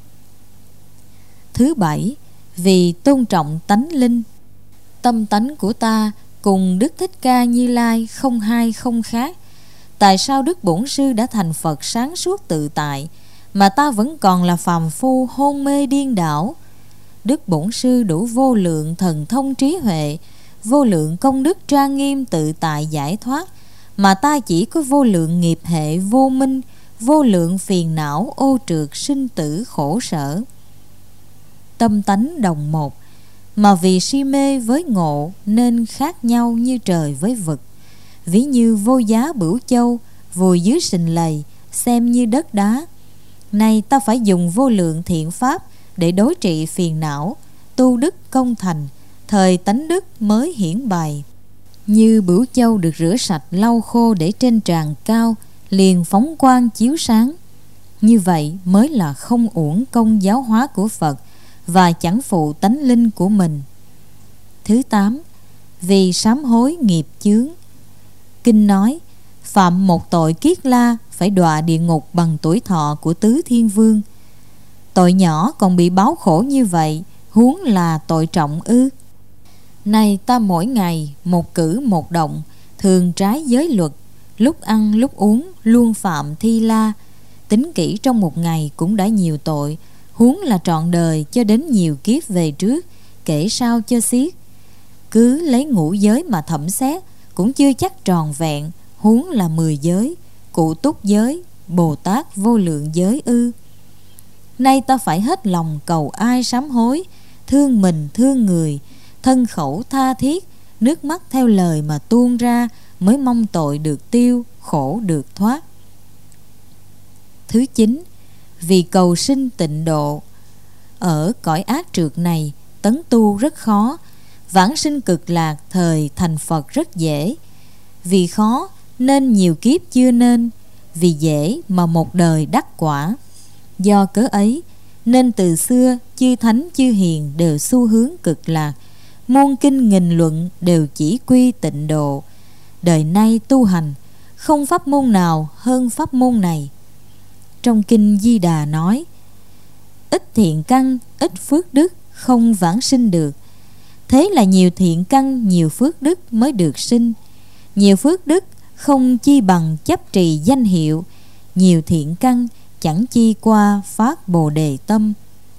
Thứ bảy, vì tôn trọng tánh linh. Tâm tánh của ta cùng Đức Thích Ca Như Lai không hai không khác. Tại sao Đức Bổn Sư đã thành Phật sáng suốt tự tại, mà ta vẫn còn là phàm phu hôn mê điên đảo? Đức Bổn Sư đủ vô lượng thần thông trí huệ, vô lượng công đức trang nghiêm tự tại giải thoát, mà ta chỉ có vô lượng nghiệp hệ vô minh, vô lượng phiền não ô trượt sinh tử khổ sở. Tâm tánh đồng một, mà vì si mê với ngộ nên khác nhau như trời với vực. Ví như vô giá bửu châu vùi dưới sình lầy, xem như đất đá. Nay ta phải dùng vô lượng thiện pháp để đối trị phiền não, tu đức công thành, thời tánh đức mới hiển bày. Như bửu châu được rửa sạch lau khô để trên tràn cao, liền phóng quang chiếu sáng. Như vậy mới là không uổng công giáo hóa của Phật, và chẳng phụ tánh linh của mình. Thứ tám, vì sám hối nghiệp chướng. Kinh nói, phạm một tội kiết la phải đọa địa ngục bằng tuổi thọ của tứ thiên vương. Tội nhỏ còn bị báo khổ như vậy, huống là tội trọng ư? Này ta mỗi ngày một cử một động thường trái giới luật, lúc ăn lúc uống luôn phạm thi la. Tính kỹ trong một ngày cũng đã nhiều tội, huống là trọn đời cho đến nhiều kiếp về trước, kể sao cho xiết. Cứ lấy ngũ giới mà thẩm xét cũng chưa chắc tròn vẹn, huống là 10 giới, Cụ Túc giới, Bồ Tát vô lượng giới ư. Nay ta phải hết lòng cầu ai sám hối, thương mình thương người, thân khẩu tha thiết, nước mắt theo lời mà tuôn ra, mới mong tội được tiêu, khổ được thoát. Thứ 9. Vì cầu sinh tịnh độ. Ở cõi ác trượt này, tấn tu rất khó, vãng sinh cực lạc thời thành Phật rất dễ. Vì khó nên nhiều kiếp chưa nên, vì dễ mà một đời đắc quả. Do cớ ấy nên từ xưa chư thánh chư hiền đều xu hướng cực lạc, muôn kinh nghìn luận đều chỉ quy tịnh độ. Đời nay tu hành không pháp môn nào hơn pháp môn này. Trong kinh Di Đà nói: ít thiện căn ít phước đức không vãng sinh được. Thế là nhiều thiện căn nhiều phước đức mới được sinh. Nhiều phước đức không chi bằng chấp trì danh hiệu, nhiều thiện căn chẳng chi qua phát Bồ Đề tâm.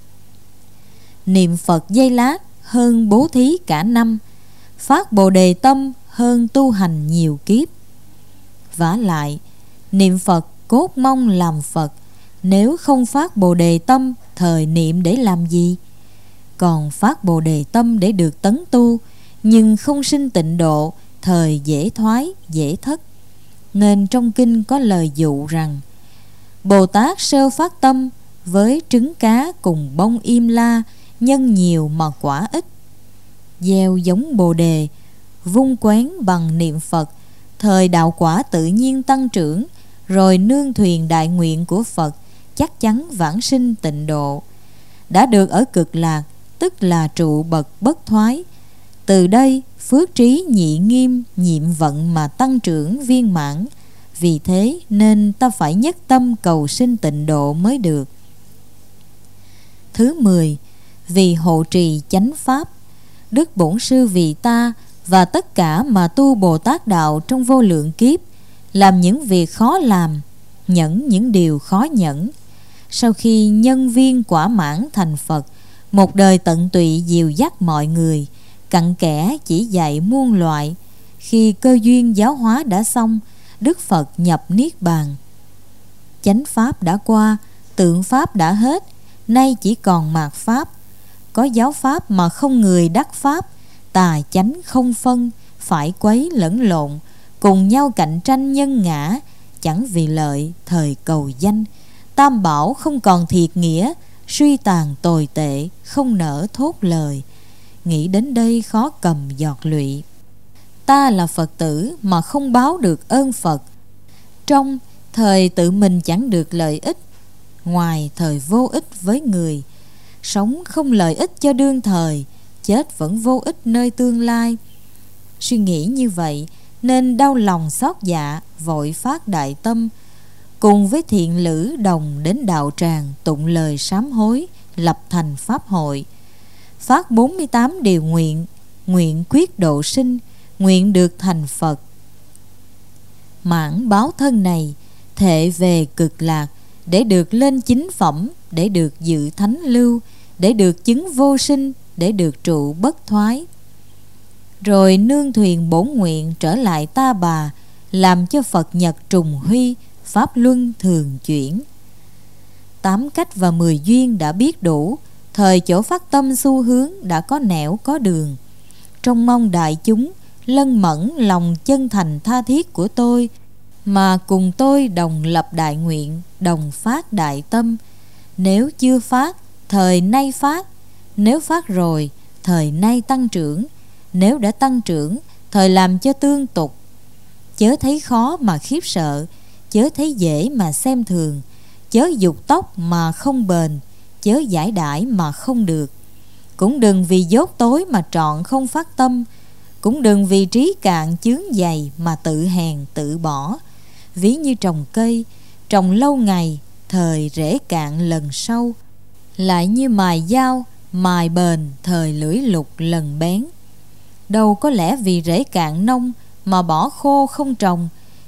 Niệm Phật giây lát hơn bố thí cả năm, phát Bồ Đề tâm hơn tu hành nhiều kiếp. Vả lại, niệm Phật cốt mong làm Phật, nếu không phát Bồ Đề tâm thời niệm để làm gì? Còn phát Bồ Đề tâm để được tấn tu, nhưng không sinh tịnh độ, thời dễ thoái dễ thất. Nên trong kinh có lời dụ rằng: Bồ Tát sơ phát tâm, với trứng cá cùng bông im la, nhân nhiều mà quả ít. Gieo giống Bồ Đề, vung quén bằng niệm Phật, thời đạo quả tự nhiên tăng trưởng, rồi nương thuyền đại nguyện của Phật, chắc chắn vãng sinh tịnh độ. Đã được ở cực lạc, tức là trụ bậc bất thoái. Từ đây phước trí nhị nghiêm, nhiệm vận mà tăng trưởng viên mãn. Vì thế nên ta phải nhất tâm cầu sinh tịnh độ mới được. Thứ 10. Vì hộ trì chánh pháp. Đức Bổn Sư vì ta và tất cả mà tu Bồ Tát đạo trong vô lượng kiếp, làm những việc khó làm, nhẫn những điều khó nhẫn. Sau khi nhân viên quả mãn thành Phật, một đời tận tụy dìu dắt mọi người, cặn kẽ chỉ dạy muôn loại. Khi cơ duyên giáo hóa đã xong, Đức Phật nhập Niết Bàn. Chánh pháp đã qua, tượng pháp đã hết, nay chỉ còn mạt pháp. Có giáo pháp mà không người đắc pháp, tà chánh không phân, phải quấy lẫn lộn, cùng nhau cạnh tranh nhân ngã, chẳng vì lợi thời cầu danh. Tam bảo không còn thiệt nghĩa, suy tàn tồi tệ, không nỡ thốt lời. Nghĩ đến đây khó cầm giọt lụy. Ta là Phật tử mà không báo được ơn Phật. Trong thời tự mình chẳng được lợi ích, ngoài thời vô ích với người. Sống không lợi ích cho đương thời, chết vẫn vô ích nơi tương lai. Suy nghĩ như vậy nên đau lòng xót dạ, vội phát đại tâm, cùng với thiện lữ đồng đến đạo tràng tụng lời sám hối, lập thành pháp hội. Phát 48 điều nguyện, nguyện quyết độ sinh, nguyện được thành Phật. Mãn báo thân này, thệ về cực lạc, để được lên chính phẩm, để được dự thánh lưu, để được chứng vô sinh, để được trụ bất thoái. Rồi nương thuyền bổn nguyện trở lại Ta Bà, làm cho Phật nhật trùng huy, pháp luân thường chuyển. 8 cách và 10 duyên đã biết đủ, thời chỗ phát tâm xu hướng đã có nẻo có đường. Trông mong đại chúng lân mẫn lòng chân thành tha thiết của tôi, mà cùng tôi đồng lập đại nguyện, đồng phát đại tâm. Nếu chưa phát, thời nay phát. Nếu phát rồi, thời nay tăng trưởng. Nếu đã tăng trưởng, thời làm cho tương tục. Chớ thấy khó mà khiếp sợ, chớ thấy dễ mà xem thường, chớ dục tốc mà không bền, chớ giải đãi mà không được. Cũng đừng vì dốt tối mà trọn không phát tâm, cũng đừng vì trí cạn chướng dày mà tự hèn tự bỏ. Ví như trồng cây, trồng lâu ngày, thời rễ cạn lần sâu. Lại như mài dao, mài bền, thời lưỡi lục lần bén. Đâu có lẽ vì rễ cạn nông mà bỏ khô không trồng,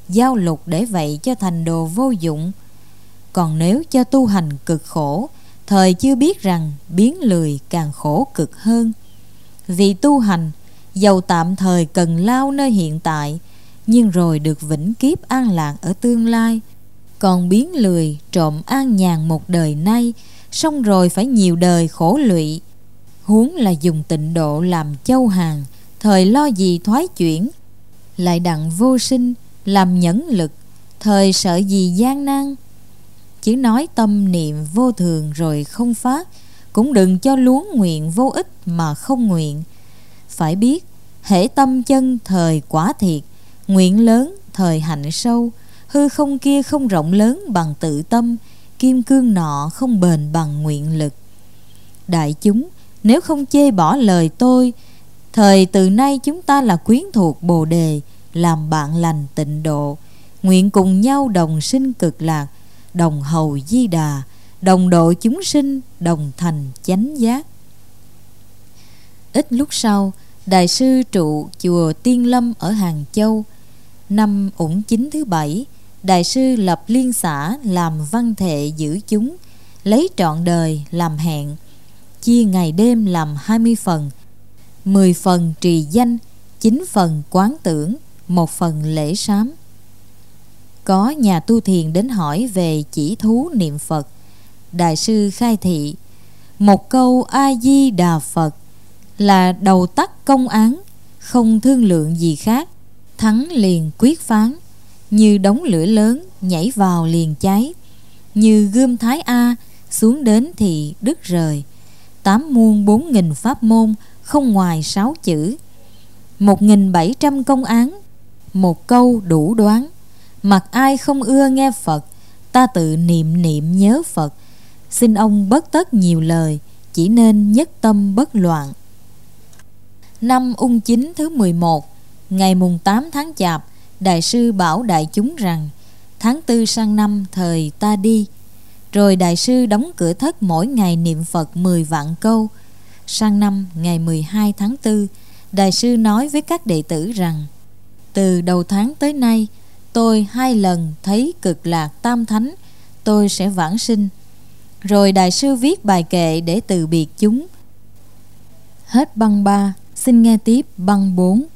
giao lục để vậy cho thành đồ vô dụng. Còn nếu cho tu hành cực khổ, thời chưa biết rằng biến lười càng khổ cực hơn. Vì tu hành, dầu tạm thời cần lao nơi hiện tại, nhưng rồi được vĩnh kiếp an lạc ở tương lai. Còn biến lười trộm an nhàn một đời nay, xong rồi phải nhiều đời khổ lụy. Huống là dùng tịnh độ làm châu hàng, thời lo gì thoái chuyển. Lại đặng vô sinh làm nhẫn lực, thời sợ gì gian nan. Chỉ nói tâm niệm vô thường rồi không phát, cũng đừng cho luống nguyện vô ích mà không nguyện. Phải biết hễ tâm chân thời quả thiệt, nguyện lớn thời hạnh sâu. Hư không kia không rộng lớn bằng tự tâm, kim cương nọ không bền bằng nguyện lực. Đại chúng, nếu không chê bỏ lời tôi, thời từ nay chúng ta là quyến thuộc Bồ Đề, làm bạn lành tịnh độ, nguyện cùng nhau đồng sinh cực lạc, đồng hầu Di Đà, đồng độ chúng sinh, đồng thành chánh giác. Ít lúc sau, Đại sư trụ chùa Tiên Lâm ở Hàng Châu. Năm Ủng Chính thứ 7, Đại sư lập liên xã làm văn thệ giữ chúng, lấy trọn đời làm hẹn, chia ngày đêm làm 20 phần, 10 phần trì danh, 9 phần quán tưởng, 1 phần lễ sám. Có nhà tu thiền đến hỏi về chỉ thú niệm Phật. Đại sư khai thị: một câu A Di Đà Phật là đầu tắt công án, không thương lượng gì khác, thắng liền quyết phán. Như đống lửa lớn nhảy vào liền cháy, như gươm Thái A xuống đến thì đứt rời. 8 muôn 4.000 pháp môn, không ngoài 6 chữ. 1.700 công án, một câu đủ đoán. Mặc ai không ưa nghe Phật, ta tự niệm niệm nhớ Phật. Xin ông bất tất nhiều lời, chỉ nên nhất tâm bất loạn. Năm Ung Chính thứ 11, ngày mùng 8 tháng Chạp, Đại sư bảo đại chúng rằng tháng 4 sang năm thời ta đi. Rồi Đại sư đóng cửa thất mỗi ngày niệm Phật 10 vạn câu. Sang năm ngày 12 tháng 4, Đại sư nói với các đệ tử rằng: từ đầu tháng tới nay, tôi 2 lần thấy cực lạc tam thánh, tôi sẽ vãng sinh. Rồi Đại sư viết bài kệ để từ biệt chúng. Hết băng 3, xin nghe tiếp băng 4.